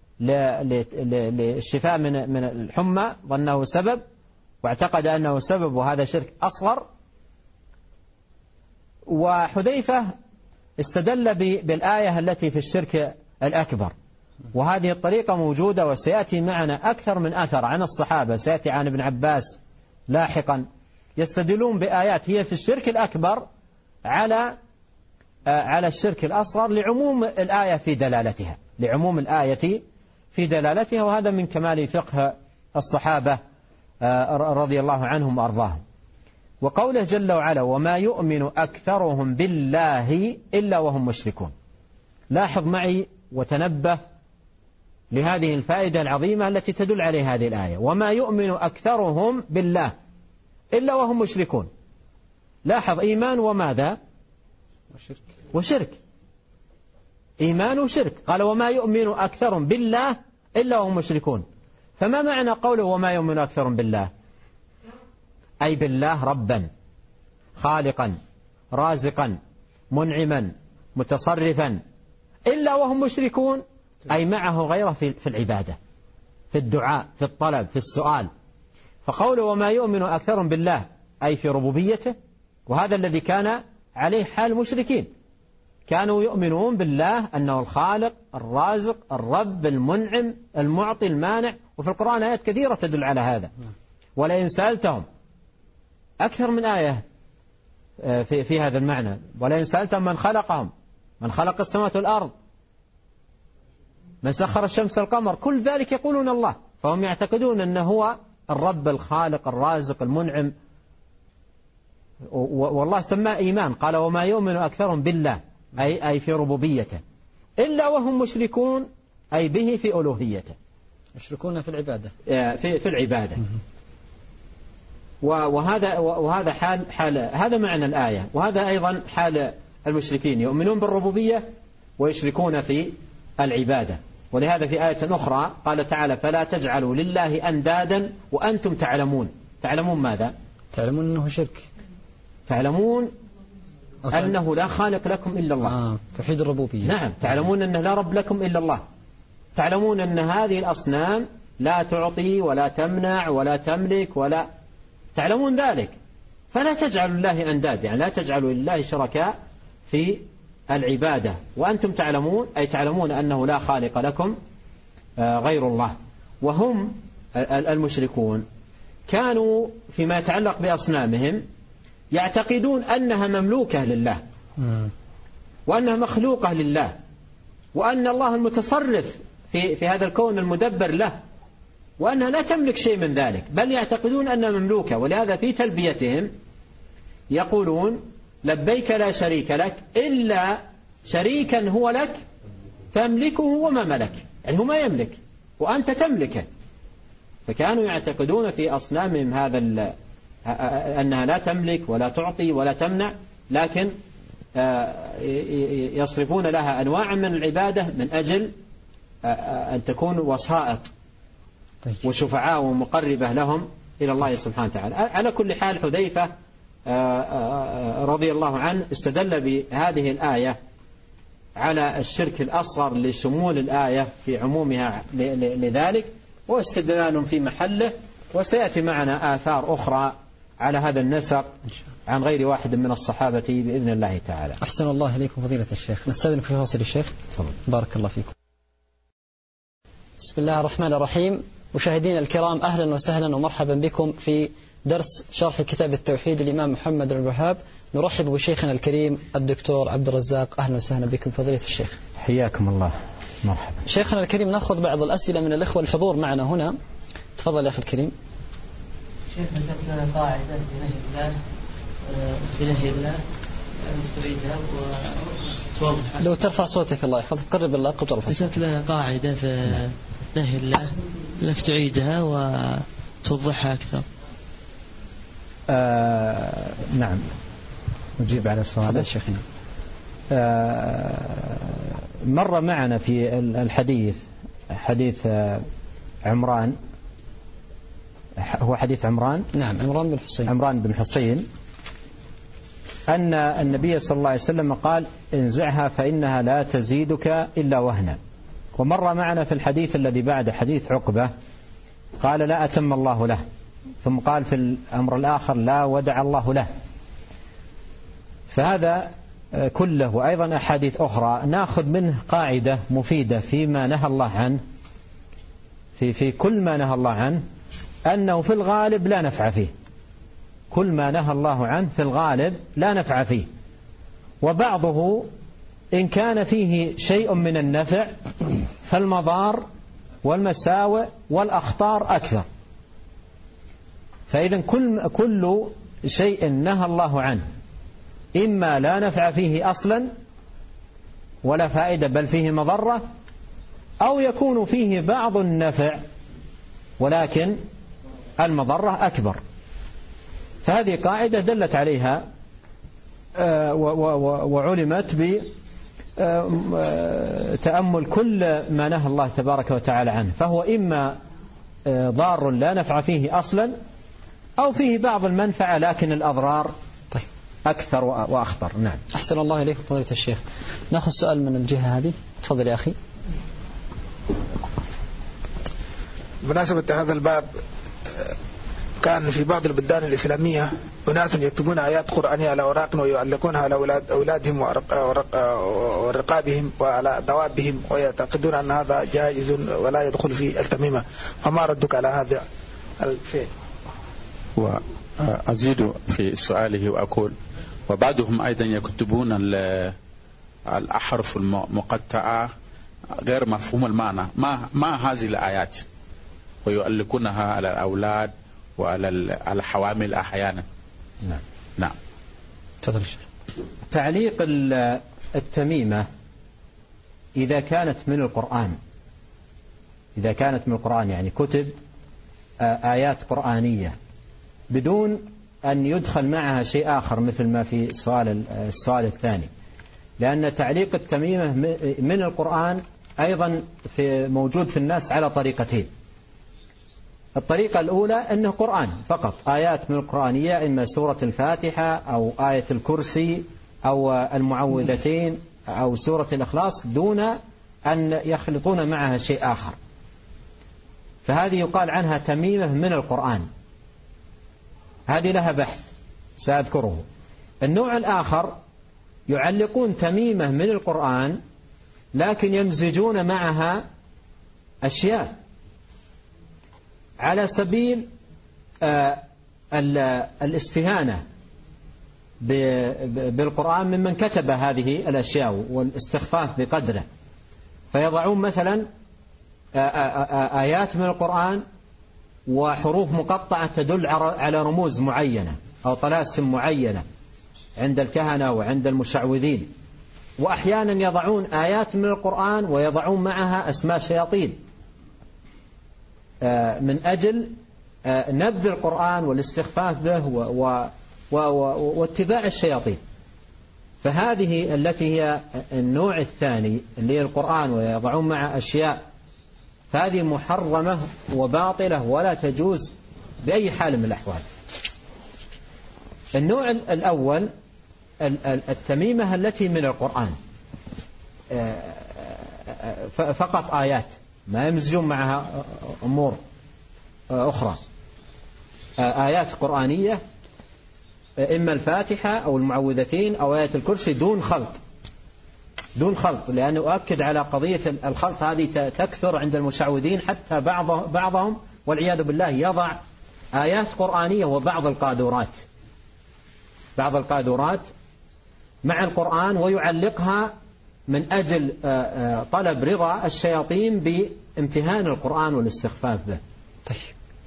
للشفاء من من الحمى، ظنه سبب واعتقد أنه سبب، وهذا شرك أصغر. وحذيفة استدل بالآية التي في الشرك الأكبر، وهذه الطريقة موجودة وسيأتي معنا أكثر من أثر عن الصحابة، سيأتي عن ابن عباس لاحقا، يستدلون بآيات هي في الشرك الأكبر على على الشرك الأصغر لعموم الآية في دلالتها، لعموم الآية في دلالتها. وهذا من كمال فقه الصحابة رضي الله عنهم وأرضاهم. وقوله جل وعلا: وما يؤمن أكثرهم بالله إلا وهم مشركون. لاحظ معي وتنبه لهذه الفائدة العظيمة التي تدل عليه هذه الآية: وما يؤمن أكثرهم بالله إلا وهم مشركون. لاحظ إيمان وماذا؟ وشرك. وشرك، إيمان وشرك. قال: وما يؤمن أكثرهم بالله إلا وهم مشركون. فما معنى قوله وما يؤمن أكثرهم بالله؟ أي بالله ربا خالقا رازقا منعما متصرفا، إلا وهم مشركون، أي معه غيره في العبادة، في الدعاء، في الطلب، في السؤال. فقوله وما يؤمن أكثر بالله أي في ربوبيته، وهذا الذي كان عليه حال المشركين، كانوا يؤمنون بالله أنه الخالق الرازق الرب المنعم المعطي المانع، وفي القرآن آيات كثيرة تدل على هذا. ولئن سألتهم أكثر من آية في, في هذا المعنى، ولئن سألتهم من خلقهم، من خلق السماوات والأرض، من سخر الشمس والقمر، كل ذلك يقولون الله. فهم يعتقدون أنه هو الرب الخالق الرازق المنعم، والله سماه إيمان، قال وما يؤمن أكثرهم بالله أي, أي في ربوبيته إلا وهم مشركون أي به في ألوهيته، يشركون في العبادة في, في العبادة. وهذا وهذا حال حال هذا معنى الآية، وهذا أيضا حال المشركين، يؤمنون بالربوبية ويشركون في العبادة. ولهذا في آية أخرى قال تعالى فلا تجعلوا لله أندادا وأنتم تعلمون. تعلمون ماذا؟ تعلمون أنه شرك، تعلمون أنه لا خالق لكم إلا الله. آه. توحيد الربوبية. نعم، تعلمون أنه لا رب لكم إلا الله، تعلمون أن هذه الأصنام لا تعطي ولا تمنع ولا تملك ولا، تعلمون ذلك، فلا تجعلوا لله أنداد، يعني لا تجعلوا لله شركاء في العبادة وأنتم تعلمون، أي تعلمون أنه لا خالق لكم غير الله. وهم المشركون كانوا فيما يتعلق بأصنامهم يعتقدون أنها مملوكة لله، وأنها مخلوقة لله، وأن الله المتصرف في, في هذا الكون المدبر له، وأنها لا تملك شيء من ذلك، بل يعتقدون أنها مملوكة. ولهذا في تلبيتهم يقولون لبيك لا شريك لك إلا شريكا هو لك تملكه وما ملك، يعني هو ما يملك وأنت تملكه. فكانوا يعتقدون في أصنامهم هذا أنها لا تملك ولا تعطي ولا تمنع، لكن يصرفون لها أنواع من العبادة من أجل أن تكون وسائط وشفعاء ومقربة لهم إلى الله سبحانه وتعالى. على كل حال حذيفة رضي الله عنه استدل بهذه الآية على الشرك الأصغر لشمول الآية في عمومها لذلك، واستدلال في محله، وسيأتي معنا آثار أخرى على هذا النسق عن غير واحد من الصحابة بإذن الله تعالى. أحسن الله إليكم فضيلة الشيخ. نستأذن في فاصل الشيخ. تفضل. بارك الله فيكم. بسم الله الرحمن الرحيم. مشاهدينا الكرام، أهلا وسهلا ومرحبا بكم في درس شرح كتاب التوحيد للإمام محمد بن الوهاب. نرحب بشيخنا الكريم الدكتور عبد الرزاق. أهلا وسهلا بكم فضيلة الشيخ. حياكم الله. مرحبا. شيخنا الكريم، نأخذ بعض الأسئلة من الإخوة الحضور معنا هنا. تفضل يا أخي الكريم. شيخ ذكرنا قاعدة بنهي الله بنهي الله نستعيدها وتوضح. لو ترفع صوتك الله يحفظك، قرب الله قبل رفع. ذكرت لنا قاعدة في نهي الله لك تعيدها وتوضحها أكثر. آه نعم، نجيب على السؤال شيخنا. آه مر معنا في الحديث حديث عمران، هو حديث عمران. نعم، عمران بن حسين. عمران بن حسين أن النبي صلى الله عليه وسلم قال انزعها فإنها لا تزيدك إلا وهنا. ومر معنا في الحديث الذي بعد حديث عقبة قال لا أتم الله له، ثم قال في الأمر الآخر لا ودع الله له. فهذا كله وأيضا أحاديث أخرى نأخذ منه قاعدة مفيدة فيما نهى الله عنه، في في كل ما نهى الله عنه أنه في الغالب لا نفع فيه. كل ما نهى الله عنه في الغالب لا نفع فيه، وبعضه إن كان فيه شيء من النفع فالمضار والمساوئ والأخطار أكثر. فإذا كل كل شيء نهى الله عنه إما لا نفع فيه أصلا ولا فائدة بل فيه مضرة، أو يكون فيه بعض النفع ولكن المضرة أكبر. فهذه قاعدة دلت عليها وعلمت بتأمل كل ما نهى الله تبارك وتعالى عنه، فهو إما ضار لا نفع فيه أصلا أو فيه بعض المنفعة لكن الأضرار أكثر وأخطر. نعم. أحسن الله إليكم فضيلة الشيخ. نأخذ سؤال من الجهة هذه. تفضل يا أخي. بمناسبة هذا الباب، كان في بعض البلدان الإسلامية أناس يكتبون آيات قرآنية على أوراق ويعلقونها على أولاد أولادهم ورقابهم وعلى دوابهم ويعتقدون أن هذا جائز ولا يدخل في التميمة، فما ردك على هذا الفعل؟ وأزيد في سؤاله وأقول وبعضهم أيضا يكتبون الأحرف المقطعة غير مفهوم المعنى ما ما هذه الآيات ويؤلقونها على الأولاد وعلى الحوامل أحيانا. نعم نعم تفضل. تعليق التميمة إذا كانت من القرآن، إذا كانت من القرآن يعني كتب آيات قرآنية بدون أن يدخل معها شيء آخر مثل ما في السؤال السؤال الثاني، لأن تعليق التميمة من القرآن أيضا في موجود في الناس على طريقتين. الطريقة الأولى أنه قرآن فقط، آيات من القرآنية، إما سورة الفاتحة أو آية الكرسي أو المعوذتين أو سورة الإخلاص دون أن يخلطون معها شيء آخر، فهذه يقال عنها تميمة من القرآن، هذه لها بحث سأذكره. النوع الآخر يعلقون تميمة من القرآن لكن يمزجون معها أشياء على سبيل الاستهانة بالقرآن ممن كتب هذه الأشياء والاستخفاف بقدره، فيضعون مثلا آيات من القرآن وحروف مقطعة تدل على رموز معينة أو طلاسم معينة عند الكهنة وعند المشعوذين، وأحيانا يضعون آيات من القرآن ويضعون معها أسماء شياطين من أجل نبذ القرآن والاستخفاف به واتباع الشياطين. فهذه التي هي النوع الثاني اللي هي القرآن ويضعون معها أشياء، فهذه محرمة وباطلة ولا تجوز بأي حال من الأحوال. النوع الأول التميمة التي من القرآن فقط آيات ما يمزجون معها أمور أخرى، آيات قرآنية إما الفاتحة أو المعوذتين أو آية الكرسي دون خلط، دون خلط، لأنه أؤكد على قضية الخلط هذه تكثر عند المشعوذين، حتى بعض بعضهم والعياذ بالله يضع آيات قرآنية وبعض القادورات بعض القادورات مع القرآن ويعلقها من أجل طلب رضا الشياطين بامتهان القرآن والاستخفاف به. طيب.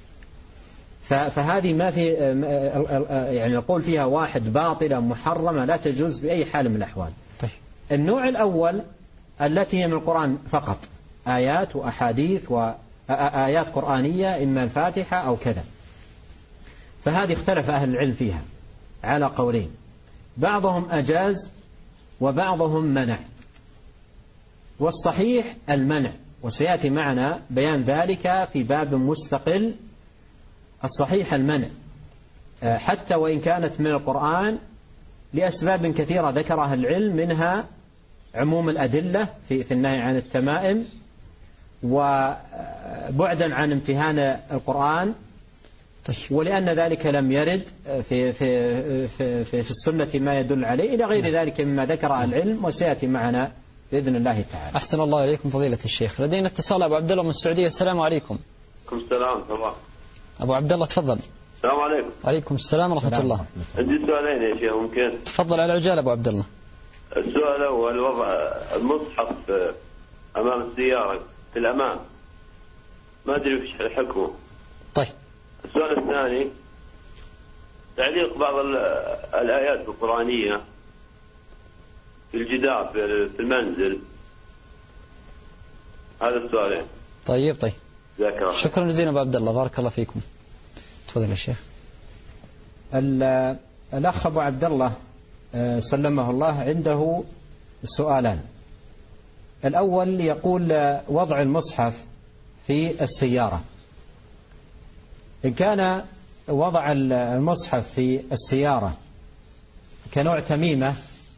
فهذه ما في يعني نقول فيها واحد باطلة محرمة لا تجوز بأي حال من الأحوال. طيب. النوع الأول التي هي من القرآن فقط آيات وأحاديث وآيات قرآنية إما الفاتحة أو كذا، فهذه اختلف أهل العلم فيها على قولين، بعضهم أجاز وبعضهم منع، والصحيح المنع، وسيأتي معنا بيان ذلك في باب مستقل. الصحيح المنع حتى وإن كانت من القرآن لأسباب كثيرة ذكرها العلم، منها عموم الأدلة في في النهي عن التمائم، وبعدا عن امتهان القرآن، ولأن ذلك لم يرد في في في في, في السنة ما يدل عليه، إلى غير ذلك مما ذكره العلم، وسيأتي معنا بإذن الله تعالى. أحسن الله إليكم فضيلة الشيخ. لدينا اتصال أبو عبد الله من السعودية. السلام عليكم. وعليكم السلام. الله. أبو عبد الله تفضل. السلام عليكم. وعليكم السلام ورحمة الله. عندي سؤالين يا شيخ ممكن؟ تفضل على العجالة أبو عبد الله. السؤال الأول وضع المصحف أمام السيارة في الأمام، ما أدري وش الحكمه. طيب. السؤال الثاني تعليق بعض الآيات القرآنية في الجدار في المنزل. هذا السؤالين. طيب طيب. شكرا جزيلا أبو عبد الله، بارك الله فيكم. تفضل يا شيخ. الأخ أبو عبد الله سلمه الله عنده سؤالان. الأول يقول وضع المصحف في السيارة، إن كان وضع المصحف في السيارة كنوع تميمة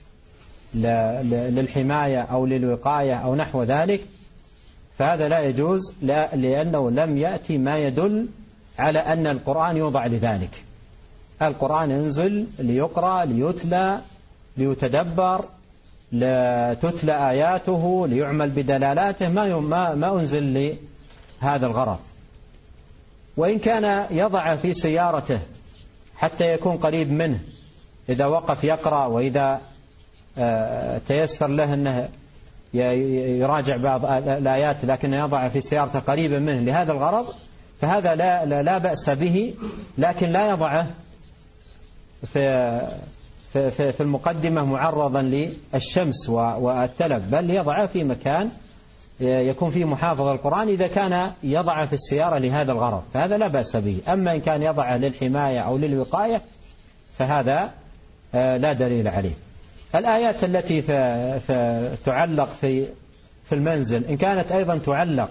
للحماية أو للوقاية أو نحو ذلك، فهذا لا يجوز، لا لأنه لم يأتي ما يدل على أن القرآن يوضع لذلك. القرآن ينزل ليقرأ ليتلى ليتدبر، لتتلى آياته ليعمل بدلالاته، ما ما ما أنزل لهذا الغرض. وإن كان يضع في سيارته حتى يكون قريب منه إذا وقف يقرأ، وإذا تيسر له أنه يراجع بعض الآيات لكن يضع في سيارته قريبا منه لهذا الغرض، فهذا لا, لا, لا بأس به، لكن لا يضعه في, في, في, في المقدمة معرضا للشمس والتلف، بل يضعه في مكان يكون فيه محافظ القرآن إذا كان يضع في السيارة لهذا الغرض، فهذا لا بأس به. أما إن كان يضعه للحماية أو للوقاية فهذا لا دليل عليه. الآيات التي تعلق في في المنزل إن كانت أيضا تعلق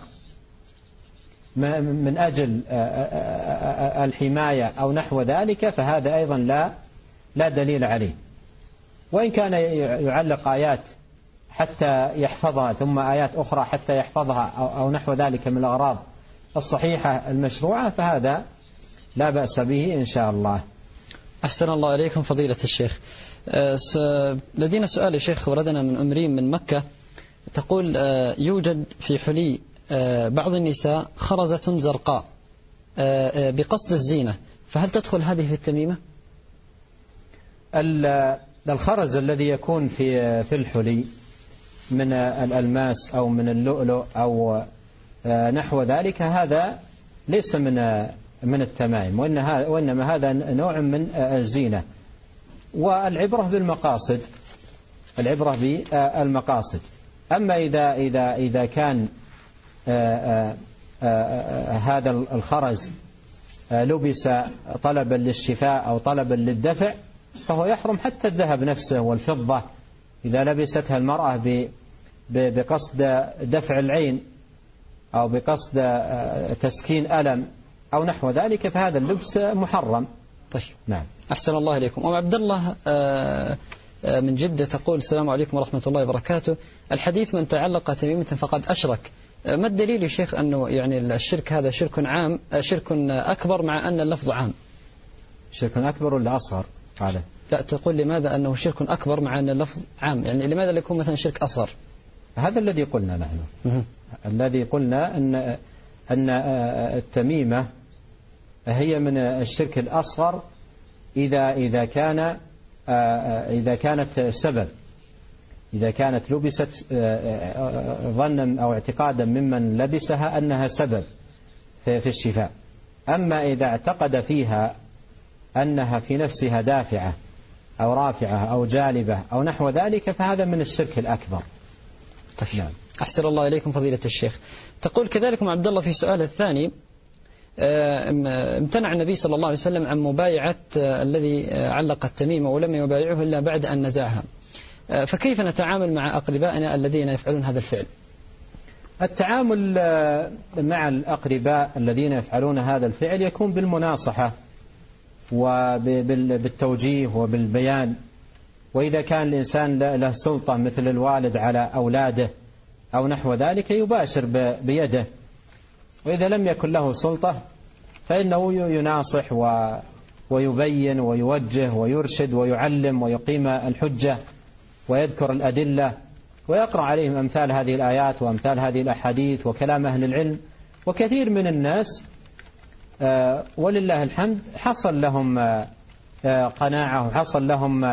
من أجل الحماية أو نحو ذلك فهذا أيضا لا لا دليل عليه. وإن كان يعلق آيات حتى يحفظها ثم آيات أخرى حتى يحفظها أو نحو ذلك من الأغراض الصحيحة المشروعة فهذا لا بأس به إن شاء الله. أحسن الله إليكم فضيلة الشيخ. لدينا سؤال يا شيخ وردنا من أمرين من مكة، تقول يوجد في حلي بعض النساء خرزة زرقاء بقصد الزينة، فهل تدخل هذه في التميمة؟ الخرز الذي يكون في في الحلي من الألماس أو من اللؤلؤ أو نحو ذلك هذا ليس من من التمائم، وإنما هذا نوع من الزينة، والعبرة بالمقاصد، العبرة بالمقاصد. أما إذا إذا إذا كان آآ آآ هذا الخرز لبس طلبا للشفاء أو طلبا للدفع فهو يحرم حتى الذهب نفسه والفضة إذا لبستها المرأة بقصد دفع العين أو بقصد تسكين ألم أو نحو ذلك فهذا اللبس محرم. طيب نعم. أحسن الله إليكم. أم عبد الله من جدة تقول السلام عليكم ورحمة الله وبركاته، الحديث من تعلق تميمة فقد أشرك، ما الدليل يا شيخ أنه يعني الشرك هذا شرك عام شرك أكبر مع أن اللفظ عام؟ شرك أكبر ولا أصغر؟ هذا لا تقول لماذا أنه شرك أكبر مع أن اللفظ عام، يعني لماذا لا يكون مثلا شرك أصغر؟ هذا الذي قلنا نحن الذي قلنا أن أن التميمة هي من الشرك الأصغر إذا إذا كان إذا كانت سبب، إذا كانت لبست ظنا أو اعتقادا ممن لبسها أنها سبب في الشفاء. أما إذا اعتقد فيها أنها في نفسها دافعة أو رافعة أو جالبة أو نحو ذلك فهذا من الشرك الأكبر. طيب. نعم. أحسن الله إليكم فضيلة الشيخ. تقول كذلك عبد الله في سؤال الثاني، امتنع النبي صلى الله عليه وسلم عن مبايعة الذي علق التميمة ولم يبايعه إلا بعد أن نزعها، فكيف نتعامل مع أقربائنا الذين يفعلون هذا الفعل؟ التعامل مع الأقرباء الذين يفعلون هذا الفعل يكون بالمناصحة وبالتوجيه وبالبيان، وإذا كان الإنسان له سلطة مثل الوالد على أولاده أو نحو ذلك يباشر بيده، وإذا لم يكن له سلطة فإنه يناصح ويبين ويوجه ويرشد ويعلم ويقيم الحجة ويذكر الأدلة ويقرأ عليهم أمثال هذه الآيات وأمثال هذه الأحاديث وكلام أهل العلم. وكثير من الناس ولله الحمد حصل لهم قناعة وحصل لهم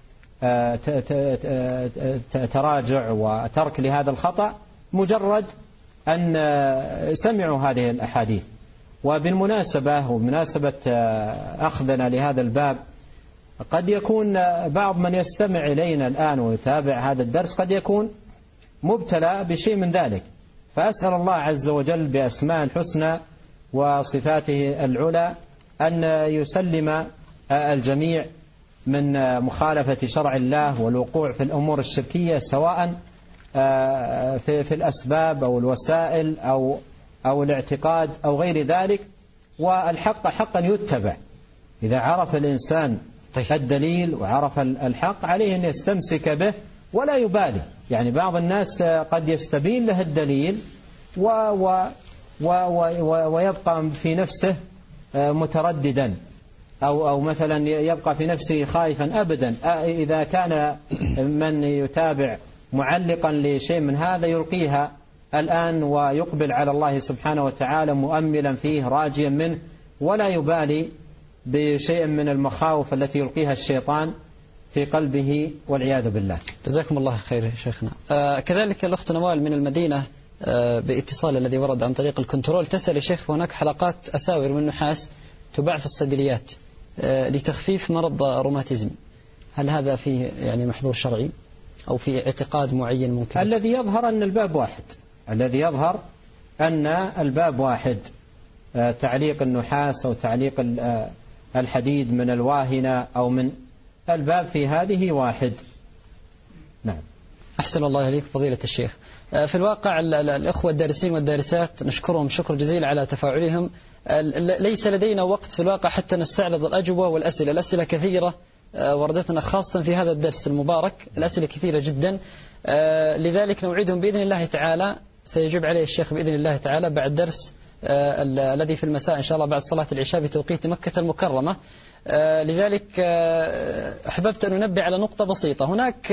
تراجع وترك لهذا الخطأ مجرد أن سمعوا هذه الأحاديث. وبالمناسبة وبمناسبة أخذنا لهذا الباب قد يكون بعض من يستمع إلينا الآن ويتابع هذا الدرس قد يكون مبتلى بشيء من ذلك، فأسأل الله عز وجل بأسماء الحسنى وصفاته العلى أن يسلم الجميع من مخالفة شرع الله والوقوع في الأمور الشركية سواء في في الأسباب أو الوسائل أو أو الاعتقاد أو غير ذلك. والحق حقا يتبع، إذا عرف الإنسان الدليل وعرف الحق عليه أن يستمسك به ولا يبالي. يعني بعض الناس قد يستبين له الدليل و و و و ويبقى في نفسه مترددا أو أو مثلا يبقى في نفسه خائفا أبدا. إذا كان من يتابع معلقا لشيء من هذا يلقيها الآن ويقبل على الله سبحانه وتعالى مؤملا فيه راجيا منه، ولا يبالي بشيء من المخاوف التي يلقيها الشيطان في قلبه والعياذ بالله. جزاكم الله خير شيخنا. آه كذلك الأخت نوال من المدينة آه باتصال الذي ورد عن طريق الكنترول تسأل الشيخ هناك حلقات أساور من نحاس تباع في الصيدليات آه لتخفيف مرض الروماتيزم، هل هذا فيه يعني محظور شرعي أو في اعتقاد معين ممكن؟ الذي يظهر أن الباب واحد، الذي يظهر أن الباب واحد، آه تعليق النحاس أو تعليق الحديد من الواهنة أو من الباب في هذه واحد. نعم. أحسن الله إليك فضيلة الشيخ. في الواقع الأخوة الدارسين والدارسات نشكرهم شكر جزيل على تفاعلهم. ليس لدينا وقت في الواقع حتى نستعرض الأجوبة والأسئلة، الأسئلة كثيرة وردتنا خاصة في هذا الدرس المبارك، الأسئلة كثيرة جدا، لذلك نوعدهم بإذن الله تعالى سيجيب عليه الشيخ بإذن الله تعالى بعد درس الذي في المساء إن شاء الله بعد صلاة العشاء بتوقيت مكة المكرمة. لذلك أحببت أن أنبه على نقطة بسيطة. هناك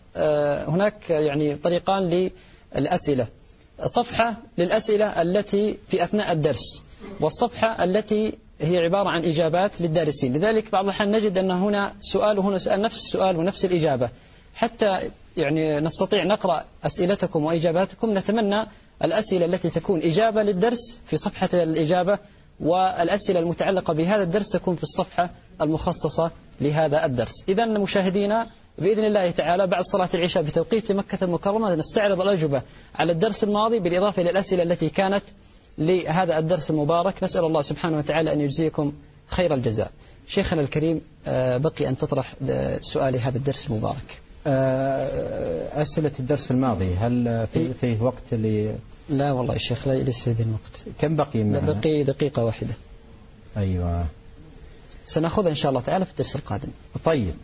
هناك يعني طريقان للأسئلة، صفحة للأسئلة التي في أثناء الدرس، والصفحة التي هي عبارة عن إجابات للدارسين. لذلك بعض الأحيان نجد أن هنا سؤال وهنا سؤال، نفس السؤال ونفس الإجابة، حتى يعني نستطيع نقرأ أسئلتكم وإجاباتكم. نتمنى الأسئلة التي تكون إجابة للدرس في صفحة الإجابة، والأسئلة المتعلقة بهذا الدرس تكون في الصفحة المخصصة لهذا الدرس. إذا مشاهدينا بإذن الله تعالى بعد صلاة العشاء بتوقيت مكة المكرمة نستعرض الأجوبة على الدرس الماضي بالإضافة إلى الأسئلة التي كانت لهذا الدرس المبارك. نسأل الله سبحانه وتعالى أن يجزيكم خير الجزاء. شيخنا الكريم بقي أن تطرح سؤالي هذا الدرس المبارك. أسئلة الدرس الماضي هل في فيه وقت ل... لا والله يا شيخ لا ليس هذا الوقت. كم بقي معنا؟ بقي دقيقة واحدة. أيوة سنأخذها إن شاء الله تعالى في الدرس القادم. طيب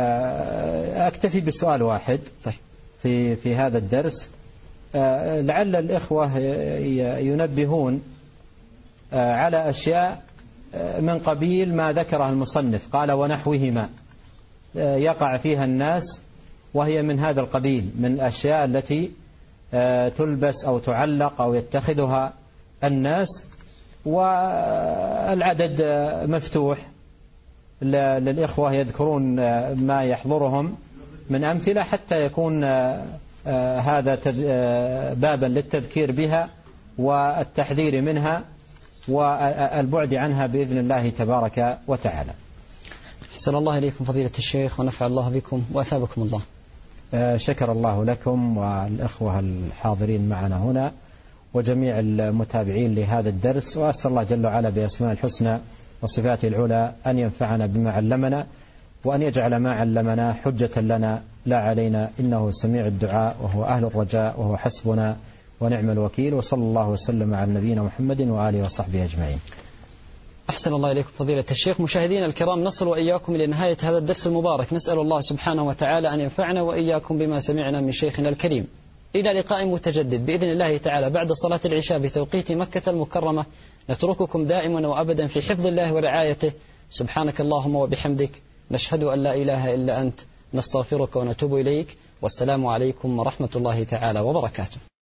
أكتفي بسؤال واحد. طيب. في في هذا الدرس لعل الإخوة ينبهون على أشياء من قبيل ما ذكرها المصنف، قال ونحوهما يقع فيها الناس، وهي من هذا القبيل من الأشياء التي تلبس أو تعلق أو يتخذها الناس، والعدد مفتوح للإخوة يذكرون ما يحضرهم من أمثلة حتى يكون هذا بابا للتذكير بها والتحذير منها والبعد عنها بإذن الله تبارك وتعالى. أحسن الله إليكم فضيلة الشيخ ونفع الله بكم وأثابكم الله. شكر الله لكم والإخوة الحاضرين معنا هنا وجميع المتابعين لهذا الدرس، وأسأل الله جل وعلا بأسماء الحسنى وصفاته العلى أن ينفعنا بما علمنا، وأن يجعل ما علمنا حجة لنا لا علينا، إنه سميع الدعاء وهو أهل الرجاء وهو حسبنا ونعم الوكيل. وصلى الله وسلم على نبينا محمد وآله وصحبه أجمعين. أحسن الله إليكم فضيلة الشيخ. مشاهدينا الكرام نصل وإياكم إلى نهاية هذا الدرس المبارك، نسأل الله سبحانه وتعالى أن ينفعنا وإياكم بما سمعنا من شيخنا الكريم. إلى لقاء متجدد بإذن الله تعالى بعد صلاة العشاء بتوقيت مكة المكرمة. نترككم دائما وأبدا في حفظ الله ورعايته. سبحانك اللهم وبحمدك، نشهد أن لا إله إلا أنت، نستغفرك ونتوب إليك، والسلام عليكم ورحمة الله تعالى وبركاته.